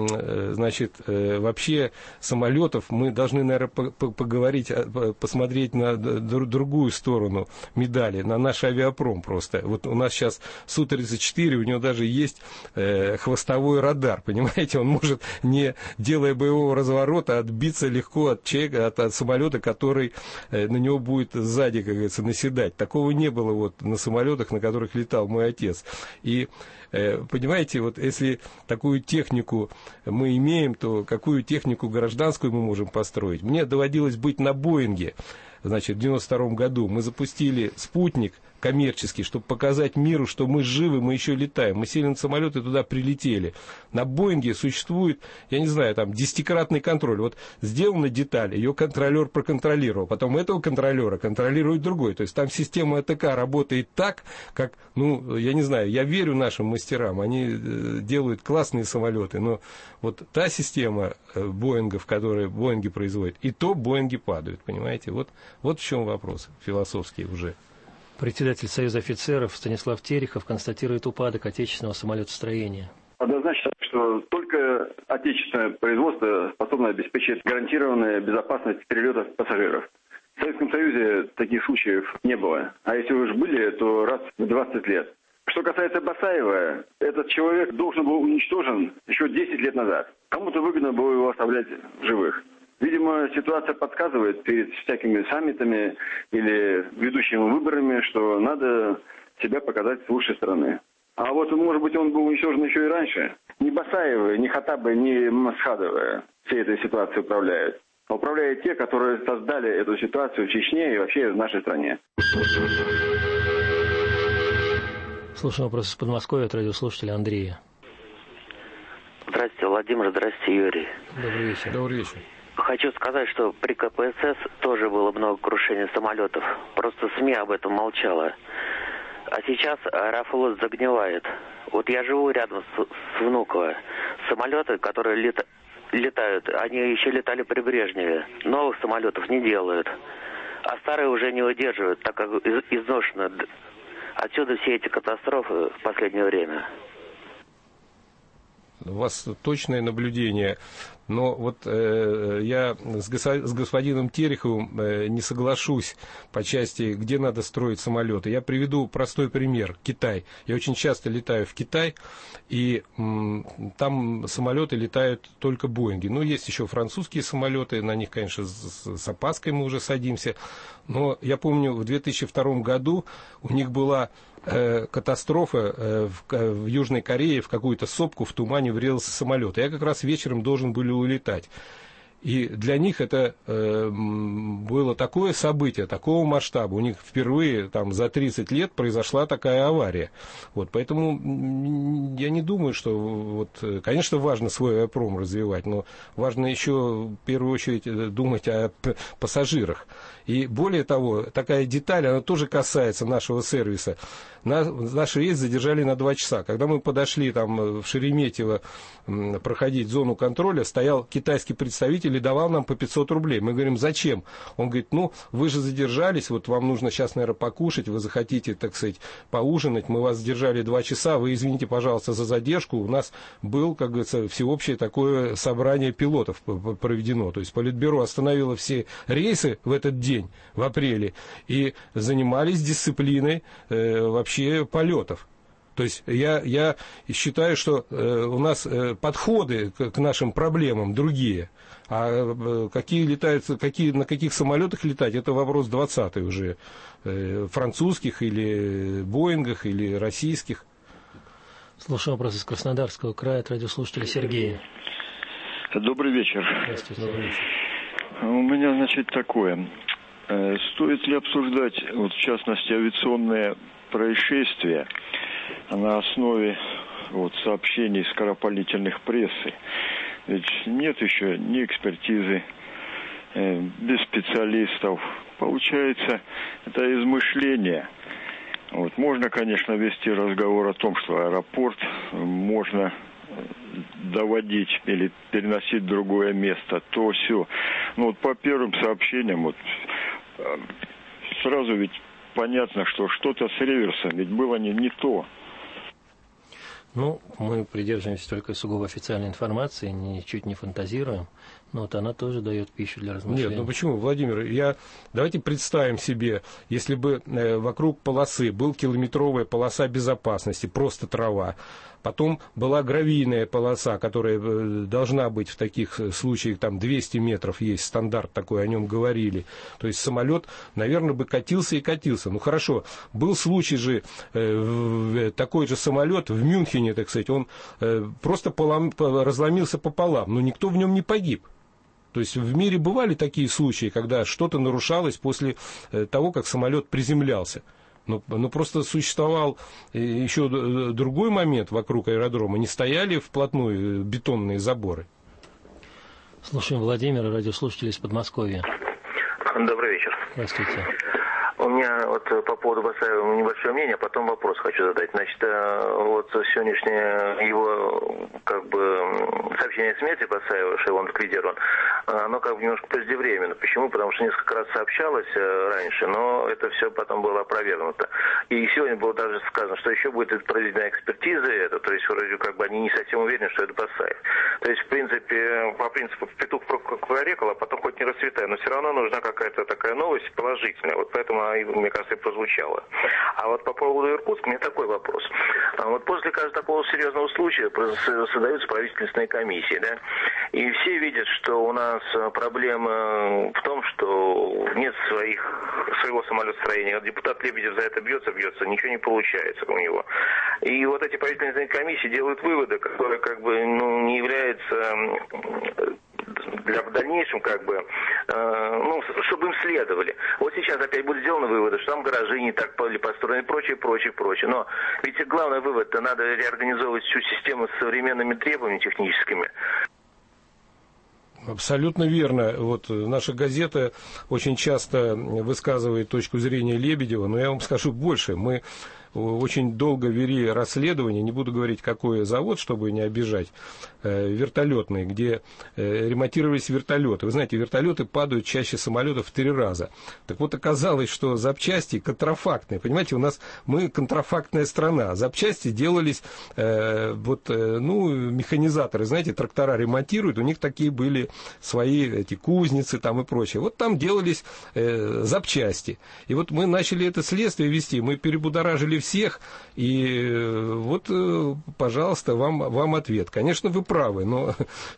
значит, вообще самолетов мы должны, наверное, поговорить, посмотреть на другую сторону медали, на наш авиапром просто. Вот у нас сейчас Су-34, у него даже есть хвостовой радар, понимаете, он может, не делая боевого разворота, отбиться легко от человека, от самолета, который на него будет сзади, как говорится, наседать. Такого не было вот на самолетах, на которых летал мой отец. И понимаете, вот если такую технику мы имеем, то какую технику гражданскую мы можем построить? Мне доводилось быть на Боинге, значит, в 92 году. Мы запустили спутник коммерческий, чтобы показать миру, что мы живы, мы еще летаем. Мы сели на самолет и туда прилетели. На Боинге существует, я не знаю, там 10-кратный контроль. Вот сделана деталь, ее контролер проконтролировал, потом этого контролера контролирует другой. То есть там система АТК работает так, как, ну, я не знаю, я верю нашим мастерам, они делают классные самолеты, но вот та система Боингов, которые Боинги производят, и то Боинги падают, понимаете? Вот в чем вопрос философский уже.
Председатель Союза офицеров Станислав Терехов констатирует упадок отечественного самолетостроения.
Однозначно, что только отечественное производство способно обеспечить гарантированную безопасность перелетов пассажиров. В Советском Союзе таких случаев не было. А если уж были, то раз в 20 лет. Что касается Басаева, этот человек должен был уничтожен еще 10 лет назад. Кому-то выгодно было его оставлять в живых. Видимо, ситуация подсказывает перед всякими саммитами или ведущими выборами, что надо себя показать с лучшей стороны. А вот, может быть, он был уничтожен еще и раньше. Ни Басаевы, ни Хаттабы, ни Масхадовы всей этой ситуацией управляют. А управляют те, которые создали эту ситуацию в Чечне и вообще в нашей стране.
Слушаем вопрос из Подмосковья от радиослушателя Андрея.
Здравствуйте, Владимир, здравствуйте, Юрий.
Добрый вечер. Добрый вечер.
Хочу сказать, что при КПСС тоже было много крушений самолетов. Просто СМИ об этом молчало. А сейчас Аэрофлот загнивает. Вот я живу рядом с Внуково. Самолеты, которые летают, они еще летали при Брежневе. Новых самолетов не делают. А старые уже не выдерживают, так как изношены. Отсюда все эти катастрофы в последнее время.
у вас точное наблюдение. Но вот я с господином Тереховым не соглашусь по части, где надо строить самолеты. Я приведу простой пример. Китай. Я очень часто летаю в Китай, и там самолеты летают только Боинги. Ну, есть еще французские самолеты, на них, конечно, с опаской мы уже садимся. Но я помню, в 2002 году у них была катастрофа в Южной Корее, в какую-то сопку в тумане врезался самолет. Я как раз вечером должен был улетать. И для них это было такое событие, такого масштаба. У них впервые там, за 30 лет произошла такая авария. Вот, поэтому я не думаю, что... Вот, конечно, важно свой аэродром развивать, но важно еще в первую очередь думать о пассажирах. И более того, такая деталь, она тоже касается нашего сервиса. Наш рейс задержали на 2 часа. Когда мы подошли там в Шереметьево проходить зону контроля, стоял китайский представитель и давал нам по 500 рублей. Мы говорим, зачем? Он говорит, ну, вы же задержались, вот вам нужно сейчас, наверное, покушать, вы захотите, так сказать, поужинать, мы вас задержали 2 часа, вы извините, пожалуйста, за задержку. У нас был, как говорится, всеобщее такое собрание пилотов проведено. То есть Политбюро остановило все рейсы в этот день, в апреле, и занимались дисциплиной вообще полетов. То есть я считаю, что у нас подходы к нашим проблемам другие. А какие летают, на каких самолетах летать, это вопрос 20-й уже. Французских или Боингах, или российских.
Слушаю вопрос из Краснодарского края от радиослушателя Сергея.
Добрый вечер.
Здравствуйте. Добрый вечер.
У меня, значит, такое. Стоит ли обсуждать, вот, в частности, авиационные происшествия на основе вот, сообщений скоропалительных прессы? Ведь нет еще ни экспертизы, без специалистов. Получается, это измышление. Вот, можно, конечно, вести разговор о том, что аэропорт можно доводить или переносить в другое место, то все. Но вот по первым сообщениям вот, сразу ведь понятно, что что-то с реверсом, ведь было не то.
Ну, мы придерживаемся только сугубо официальной информации, ничуть не фантазируем, но вот она тоже дает пищу для размышлений.
Нет, ну почему, Владимир? Давайте представим себе, если бы вокруг полосы был километровая полоса безопасности, просто трава, потом была гравийная полоса, которая должна быть в таких случаях, там 200 метров есть стандарт такой, о нем говорили. То есть самолет, наверное, бы катился и катился. Ну хорошо, был случай же, такой же самолет в Мюнхене, так сказать, он просто разломился пополам, но никто в нем не погиб. То есть в мире бывали такие случаи, когда что-то нарушалось после того, как самолет приземлялся. Но просто существовал еще другой момент вокруг аэродрома. Не стояли вплотную бетонные заборы.
Слушаем Владимира, радиослушатель из Подмосковья.
Добрый вечер.
Здравствуйте.
У меня вот по поводу Басаева небольшое мнение, а потом вопрос хочу задать. Значит, вот сегодняшнее его как бы сообщение о смерти Басаева, что он ликвидирован, оно как бы немножко преждевременно. Почему? Потому что несколько раз сообщалось раньше, но это все потом было опровергнуто. И сегодня было даже сказано, что еще будет проведена экспертиза, то есть вроде как бы они не совсем уверены, что это Басаев. То есть, в принципе, по принципу петух прокурорекал, а потом хоть не расцветай, но все равно нужна какая-то такая новость положительная. Вот поэтому мне кажется, и прозвучало. А вот по поводу Иркутска у меня такой вопрос. Вот после каждого такого серьезного случая создаются правительственные комиссии, да, и все видят, что у нас проблема в том, что нет своего самолетостроения. Депутат Лебедев за это бьется, ничего не получается у него. И вот эти правительственные комиссии делают выводы, которые как бы не являются в дальнейшем, как бы, чтобы им следовали. Вот сейчас опять будут сделаны выводы, что там гаражи не так были построены, прочее. Но ведь главный вывод-то надо реорганизовывать всю систему с современными требованиями техническими.
Абсолютно верно. Вот наша газета очень часто высказывает точку зрения Лебедева, но я вам скажу больше. Мы очень долго вели расследование, не буду говорить, какой завод, чтобы не обижать, вертолетные, где ремонтировались вертолеты. Вы знаете, вертолеты падают чаще самолетов в 3 раза. Так вот, оказалось, что запчасти контрафактные. Понимаете, мы контрафактная страна. Запчасти делались, механизаторы, знаете, трактора ремонтируют, у них такие были свои эти кузницы там и прочее. Вот там делались запчасти. И вот мы начали это следствие вести, мы перебудоражили всех, и вот, пожалуйста, вам ответ. Конечно, вы правы, но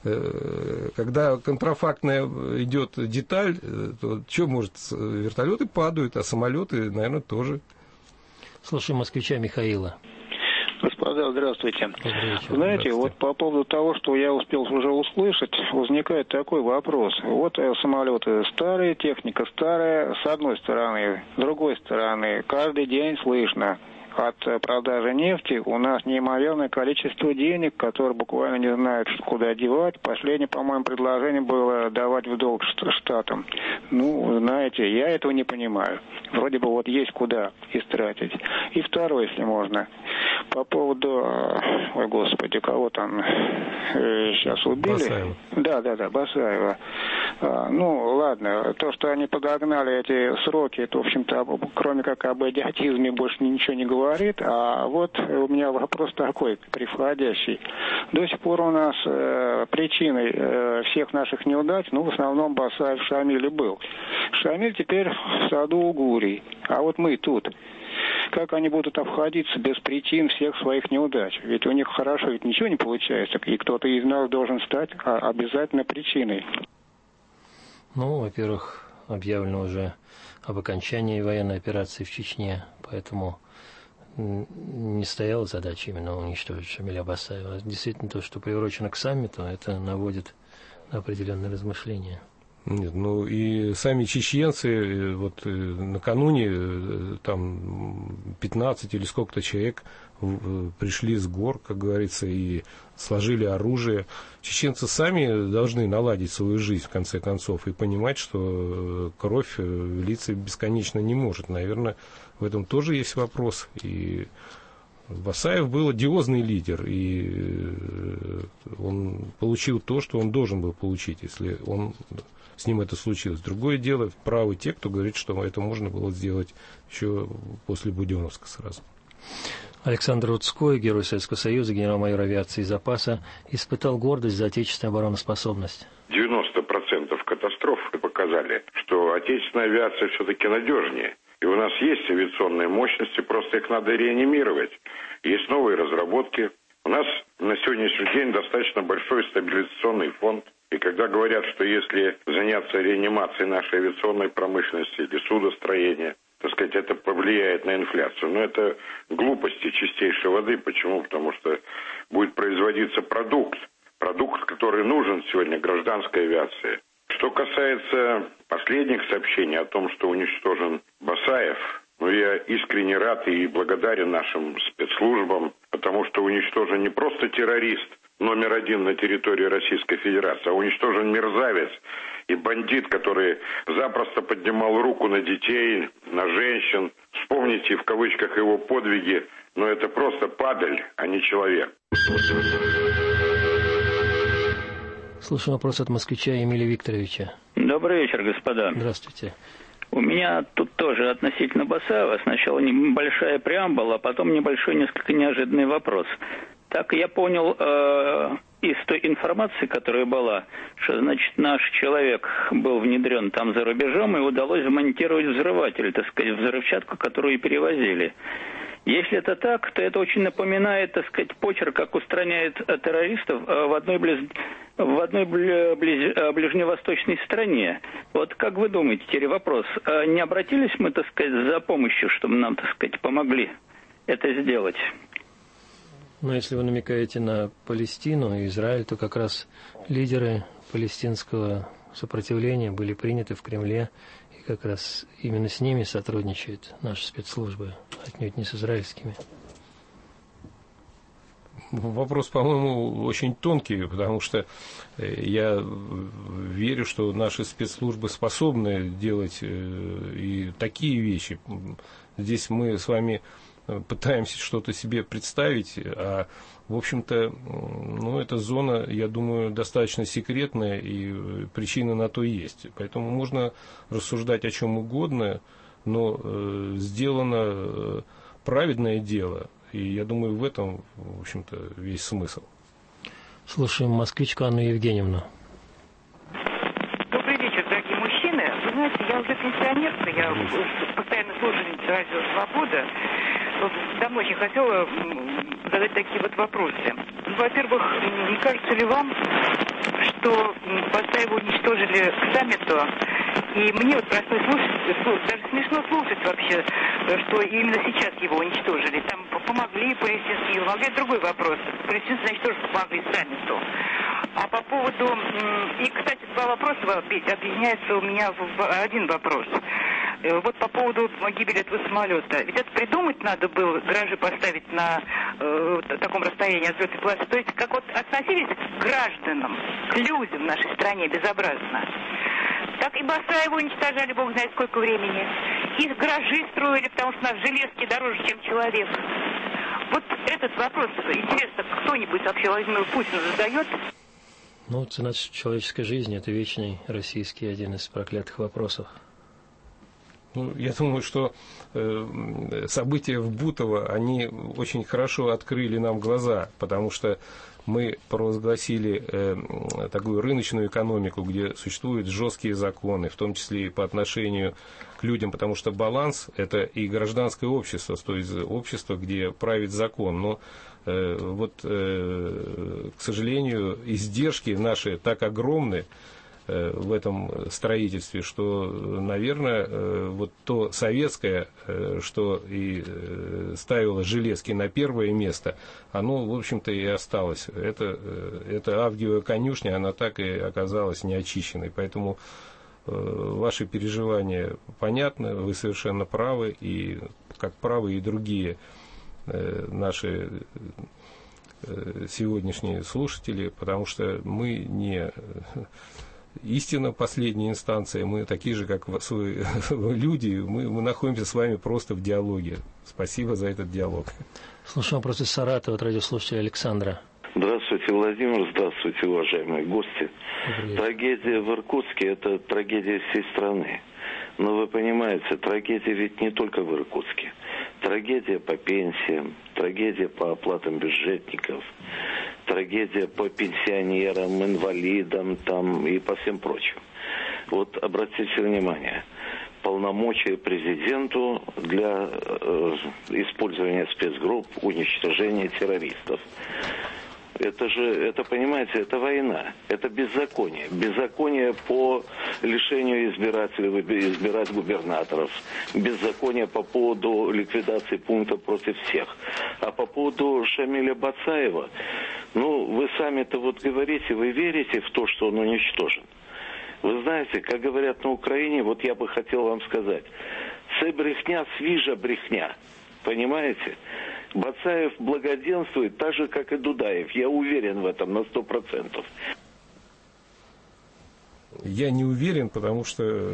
когда контрафактная идет деталь, то что может, вертолеты падают, а самолеты, наверное, тоже.
Слушаем москвича Михаила.
Господа, здравствуйте. Знаете, вот по поводу того, что я успел уже услышать, возникает такой вопрос. Вот самолеты старые, техника старая, с одной стороны, с другой стороны, каждый день слышно: от продажи нефти у нас неимоверное количество денег, которые буквально не знают, куда девать. Последнее, по-моему, предложение было давать в долг штатам. Ну, знаете, я этого не понимаю. Вроде бы вот есть куда истратить. И второе, если можно, по поводу, ой, господи, кого там сейчас убили?
Басаева.
Да, Басаева. Ну, ладно, то, что они подогнали эти сроки, это, в общем-то, кроме как об идиотизме больше ничего не говорит. А вот у меня вопрос такой, приходящий. До сих пор у нас причиной всех наших неудач, в основном Басаев в Шамиле был. Шамиль теперь в саду у Гурий, а вот мы тут. Как они будут обходиться без причин всех своих неудач? Ведь у них хорошо, ведь ничего не получается, и кто-то из нас должен стать обязательно причиной.
Ну, во-первых, объявлено уже об окончании военной операции в Чечне, поэтому не стояла задача именно уничтожить Шамиля Басаева. Действительно, то, что приурочено к саммиту, это наводит на определенные размышления.
Нет, и сами чеченцы, вот накануне там 15 или сколько-то человек пришли с гор, как говорится, и сложили оружие. Чеченцы сами должны наладить свою жизнь, в конце концов, и понимать, что кровь литься бесконечно не может. Наверное, в этом тоже есть вопрос. И Басаев был одиозный лидер, и он получил то, что он должен был получить, если с ним это случилось. Другое дело, правы те, кто говорит, что это можно было сделать еще после Буденновска сразу.
Александр Рудской, герой Советского Союза, генерал-майор авиации запаса, испытал гордость за отечественную обороноспособность.
90% катастроф показали, что отечественная авиация все-таки надежнее. И у нас есть авиационные мощности, просто их надо реанимировать. Есть новые разработки. У нас на сегодняшний день достаточно большой стабилизационный фонд. И когда говорят, что если заняться реанимацией нашей авиационной промышленности или судостроения, так сказать, это повлияет на инфляцию. Но это глупости чистейшей воды. Почему? Потому что будет производиться продукт, который нужен сегодня гражданской авиации. Что касается последних сообщений о том, что уничтожен Басаев, я искренне рад и благодарен нашим спецслужбам, потому что уничтожен не просто террорист номер 1 на территории Российской Федерации, а уничтожен мерзавец и бандит, который запросто поднимал руку на детей, на женщин. Вспомните в кавычках его подвиги, но это просто падаль, а не человек.
Слушаем вопрос от москвича Эмилия Викторовича.
Добрый вечер, господа.
Здравствуйте.
У меня тут тоже относительно Басаева сначала небольшая преамбула, а потом небольшой, несколько неожиданный вопрос. Так я понял из той информации, которая была, что, значит, наш человек был внедрен там за рубежом, и удалось вмонтировать взрыватель, так сказать, взрывчатку, которую и перевозили. Если это так, то это очень напоминает, так сказать, почерк, как устраняет террористов в одной ближневосточной стране. Вот как вы думаете, теперь вопрос, не обратились мы, так сказать, за помощью, чтобы нам, так сказать, помогли это сделать?
Но если вы намекаете на Палестину и Израиль, то как раз лидеры палестинского сопротивления были приняты в Кремле, и как раз именно с ними сотрудничают наши спецслужбы, отнюдь не с израильскими.
Вопрос, по-моему, очень тонкий, потому что я верю, что наши спецслужбы способны делать и такие вещи. Здесь мы с вами пытаемся что-то себе представить, а в общем-то, эта зона, я думаю, достаточно секретная, и причина на то есть. Поэтому можно рассуждать о чем угодно, но сделано праведное дело, и я думаю, в этом, в общем-то, весь смысл.
Слушаем москвичку Анну Евгеньевну.
Добрый вечер, дорогие мужчины. Вы знаете, я уже пенсионерка, я постоянно слушательница радио «Свобода». Давно очень хотела задать такие вот вопросы. Во-первых, не кажется ли вам, что Басаева уничтожили к саммиту? И мне вот простой слушать, даже смешно слушать вообще, что именно сейчас его уничтожили. Там помогли палестинские, помогли, другой вопрос. Палестинцы, значит, тоже помогли саммиту. А по поводу... И, кстати, два вопроса объединяются у меня в один вопрос. Вот по поводу гибели этого самолета. Ведь это придумать надо было, гаражи поставить на таком расстоянии от взлетной полосы. То есть, как вот относились к гражданам, к людям в нашей стране безобразно. Так и Басаева уничтожали, бог знает сколько времени. И гаражи строили, потому что у нас железки дороже, чем человек. Вот этот вопрос, интересно, кто-нибудь вообще Владимиру Путину задает?
Цена человеческой жизни – это вечный российский один из проклятых вопросов.
Я думаю, что события в Бутово, они очень хорошо открыли нам глаза, потому что мы провозгласили такую рыночную экономику, где существуют жесткие законы, в том числе и по отношению к людям, потому что баланс – это и гражданское общество, то есть общество, где правит закон. Но к сожалению, издержки наши так огромны в этом строительстве, что, наверное, вот то советское, что и ставило железки на первое место, оно, в общем-то, и осталось. Это авгиевая конюшня, она так и оказалась неочищенной. Поэтому ваши переживания понятны, вы совершенно правы, и как правы и другие наши сегодняшние слушатели, потому что мы не... Истина последняя инстанция, мы такие же, как вы, люди, мы находимся с вами просто в диалоге. Спасибо за этот диалог.
Слушаем вопрос из Саратова от радиослушателя Александра.
Здравствуйте, Владимир, здравствуйте, уважаемые гости. Трагедия в Иркутске – это трагедия всей страны. Но вы понимаете, трагедия ведь не только в Иркутске. Трагедия по пенсиям, трагедия по оплатам бюджетников, трагедия по пенсионерам, инвалидам и по всем прочим. Вот обратите внимание, полномочия президенту для использования спецгрупп, уничтожения террористов. Это, понимаете, это война, это беззаконие. Беззаконие по лишению избирателей, избирать губернаторов. Беззаконие по поводу ликвидации пункта против всех. А по поводу Шамиля Басаева, вы сами-то говорите, вы верите в то, что он уничтожен. Вы знаете, как говорят на Украине, я бы хотел вам сказать, це брехня, свежа брехня. Понимаете? Басаев благоденствует так же, как и Дудаев. Я уверен в этом на 100%.
Я не уверен, потому что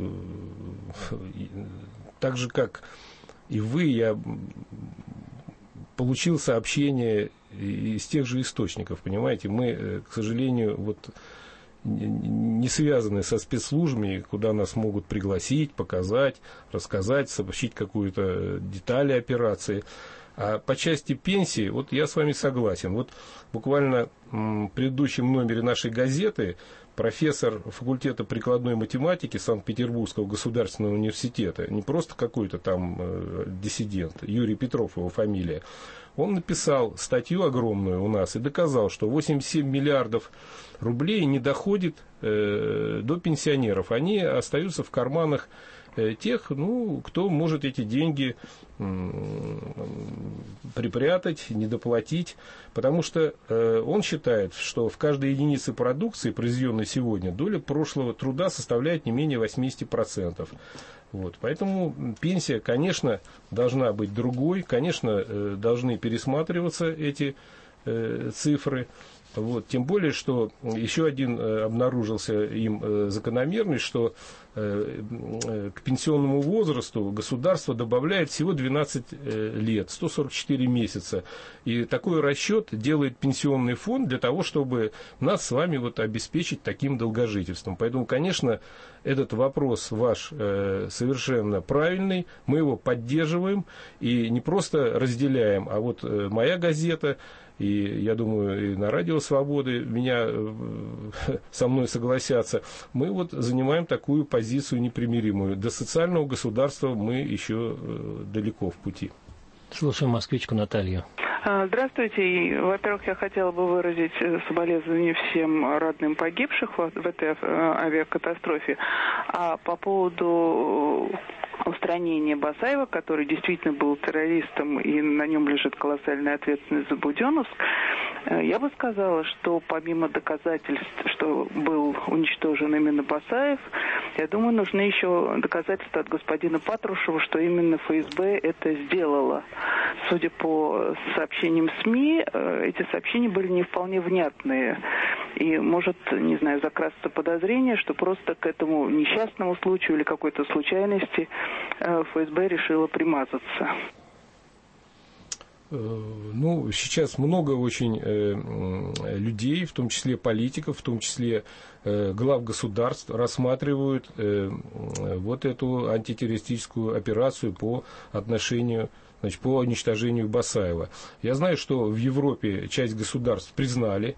так же, как и вы, я получил сообщение из тех же источников, понимаете. Мы, к сожалению, не связаны со спецслужбами, куда нас могут пригласить, показать, рассказать, сообщить какую-то деталь операции. А по части пенсии, я с вами согласен. Буквально в предыдущем номере нашей газеты профессор факультета прикладной математики Санкт-Петербургского государственного университета, не просто какой-то там диссидент, Юрий Петров его фамилия, он написал статью огромную у нас и доказал, что 87 миллиардов рублей не доходит до пенсионеров. Они остаются в карманах тех, кто может эти деньги припрятать, недоплатить, потому что он считает, что в каждой единице продукции, произведенной сегодня, доля прошлого труда составляет не менее 80%. Поэтому пенсия, конечно, должна быть другой, конечно, должны пересматриваться эти цифры. Тем более, что еще один обнаружился им закономерность, что к пенсионному возрасту государство добавляет всего 12 лет, 144 месяца. И такой расчет делает пенсионный фонд для того, чтобы нас с вами вот обеспечить таким долгожительством. Поэтому, конечно, этот вопрос ваш совершенно правильный, мы его поддерживаем и не просто разделяем, а вот моя газета, и я думаю, и на Радио Свободы со мной согласятся, мы вот занимаем такую позицию непримиримую. До социального государства мы еще далеко в пути.
Слушаем москвичку Наталью.
Здравствуйте. Во-первых, я хотела бы выразить соболезнования всем родным погибших в этой авиакатастрофе. А по поводу устранения Басаева, который действительно был террористом, и на нем лежит колоссальная ответственность за Буденновск, я бы сказала, что помимо доказательств, что был уничтожен именно Басаев, я думаю, нужны еще доказательства от господина Патрушева, что именно ФСБ это сделало. Судя по сообщениям СМИ, эти сообщения были не вполне внятные. И может, не знаю, закрасться подозрение, что просто к этому несчастному случаю или какой-то случайности ФСБ решила примазаться.
Ну, сейчас много очень людей, в том числе политиков, в том числе глав государств, рассматривают вот эту антитеррористическую операцию по отношению, значит, по уничтожению Басаева. Я знаю, что в Европе часть государств признали,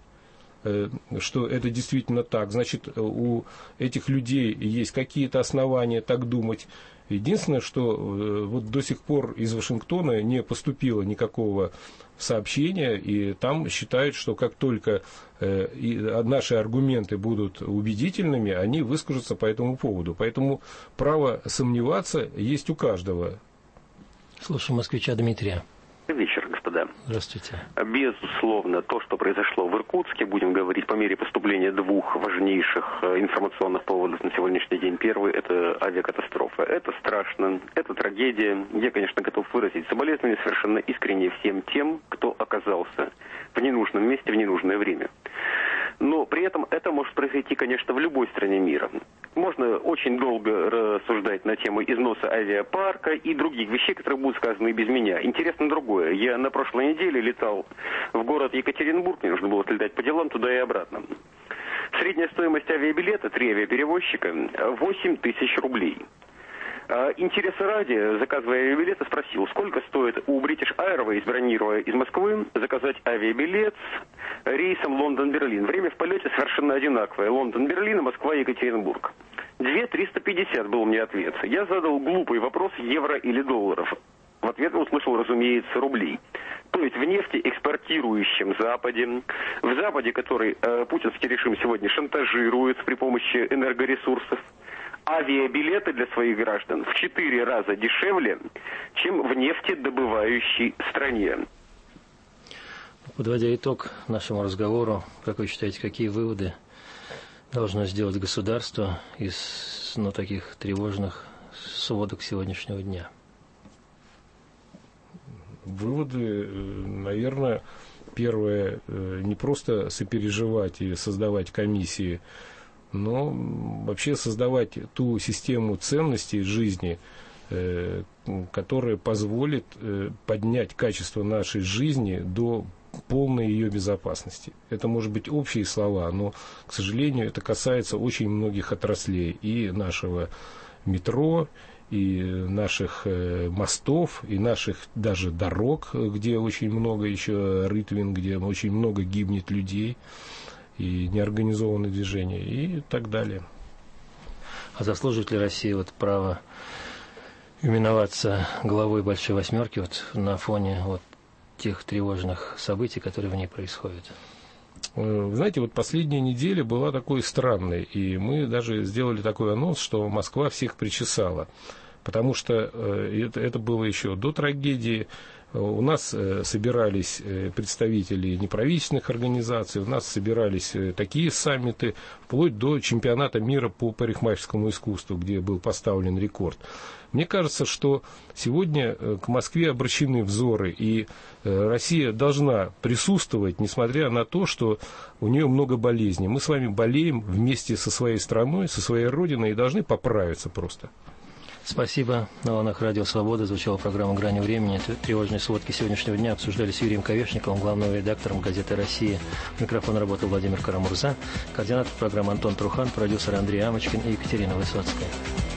что это действительно так. Значит, у этих людей есть какие-то основания так думать. Единственное, что вот до сих пор из Вашингтона не поступило никакого сообщения, и там считают, что как только наши аргументы будут убедительными, они выскажутся по этому поводу. Поэтому право сомневаться есть у каждого.
Слушаем москвича Дмитрия.
Вечер, господа.
Здравствуйте.
Безусловно, то, что произошло в Иркутске, будем говорить по мере поступления двух важнейших информационных поводов на сегодняшний день. Первый – это авиакатастрофа. Это страшно, это трагедия. Я, конечно, готов выразить соболезнования совершенно искренне всем тем, кто оказался в ненужном месте в ненужное время. Но при этом это может произойти, конечно, в любой стране мира. Можно очень долго рассуждать на тему износа авиапарка и других вещей, которые будут сказаны и без меня. Интересно другое. Я на прошлой неделе летал в город Екатеринбург, мне нужно было слетать по делам туда и обратно. Средняя стоимость авиабилета, 3 авиаперевозчика, 8 тысяч рублей. Интереса ради, заказывая авиабилеты, спросил, сколько стоит у British Airways, бронируя из Москвы, заказать авиабилет с рейсом Лондон-Берлин. Время в полете совершенно одинаковое. Лондон-Берлин, Москва-Екатеринбург. 2,350 был мне ответ. Я задал глупый вопрос, евро или долларов. В ответ услышал, разумеется, рублей. То есть в нефтеэкспортирующем Западе, в Западе, который путинский режим сегодня шантажирует при помощи энергоресурсов, авиабилеты для своих граждан в 4 раза дешевле, чем в нефтедобывающей стране.
Подводя итог нашему разговору, как вы считаете, какие выводы должно сделать государство из таких тревожных сводок сегодняшнего дня?
Выводы, наверное, первое, не просто сопереживать и создавать комиссии, но вообще создавать ту систему ценностей жизни, которая позволит поднять качество нашей жизни до полной ее безопасности. Это, может быть, общие слова, но, к сожалению, это касается очень многих отраслей. И нашего метро, и наших мостов, и наших даже дорог, где очень много еще рытвин, где очень много гибнет людей, и неорганизованное движение, и так далее.
А заслуживает ли Россия право именоваться главой Большой Восьмерки на фоне тех тревожных событий, которые в ней происходят?
Вы знаете, последняя неделя была такой странной, и мы даже сделали такой анонс, что Москва всех причесала. Потому что это было еще до трагедии, У нас собирались представители неправительственных организаций, у нас собирались такие саммиты, вплоть до чемпионата мира по парикмахерскому искусству, где был поставлен рекорд. Мне кажется, что сегодня к Москве обращены взоры, и Россия должна присутствовать, несмотря на то, что у нее много болезней. Мы с вами болеем вместе со своей страной, со своей родиной, и должны поправиться просто.
Спасибо. На волнах Радио Свобода звучала программа «Грани времени». Тревожные сводки сегодняшнего дня обсуждали с Юрием Ковешниковым, главным редактором газеты «Россия». Микрофон работал Владимир Карамурза, координатор программы Антон Трухан, продюсеры Андрей Амочкин и Екатерина Высоцкая.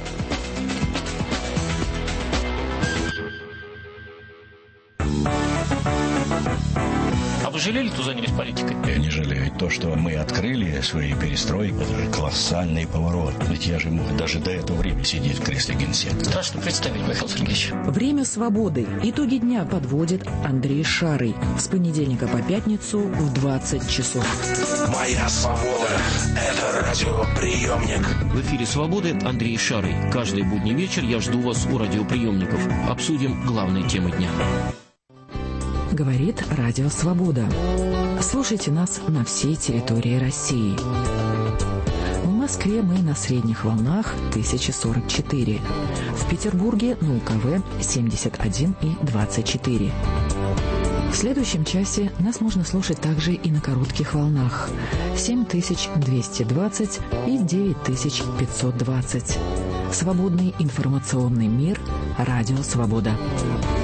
А вы жалели, что занялись политикой?
Я не жалею. То, что мы открыли свои перестройки, это же колоссальный поворот. Ведь я же мог даже до этого времени сидеть в кресле генсека.
Страшно представить, Михаил Сергеевич.
Время свободы. Итоги дня подводит Андрей Шарый. С понедельника по пятницу в 20 часов.
Моя свобода – это радиоприемник.
В эфире «Свободы» Андрей Шарый. Каждый будний вечер я жду вас у радиоприемников. Обсудим главные темы дня.
Говорит Радио Свобода. Слушайте нас на всей территории России. В Москве мы на средних волнах 1044. В Петербурге на УКВ 71 и 24. В следующем часе нас можно слушать также и на коротких волнах 7220 и 9520. Свободный информационный мир. Радио Свобода.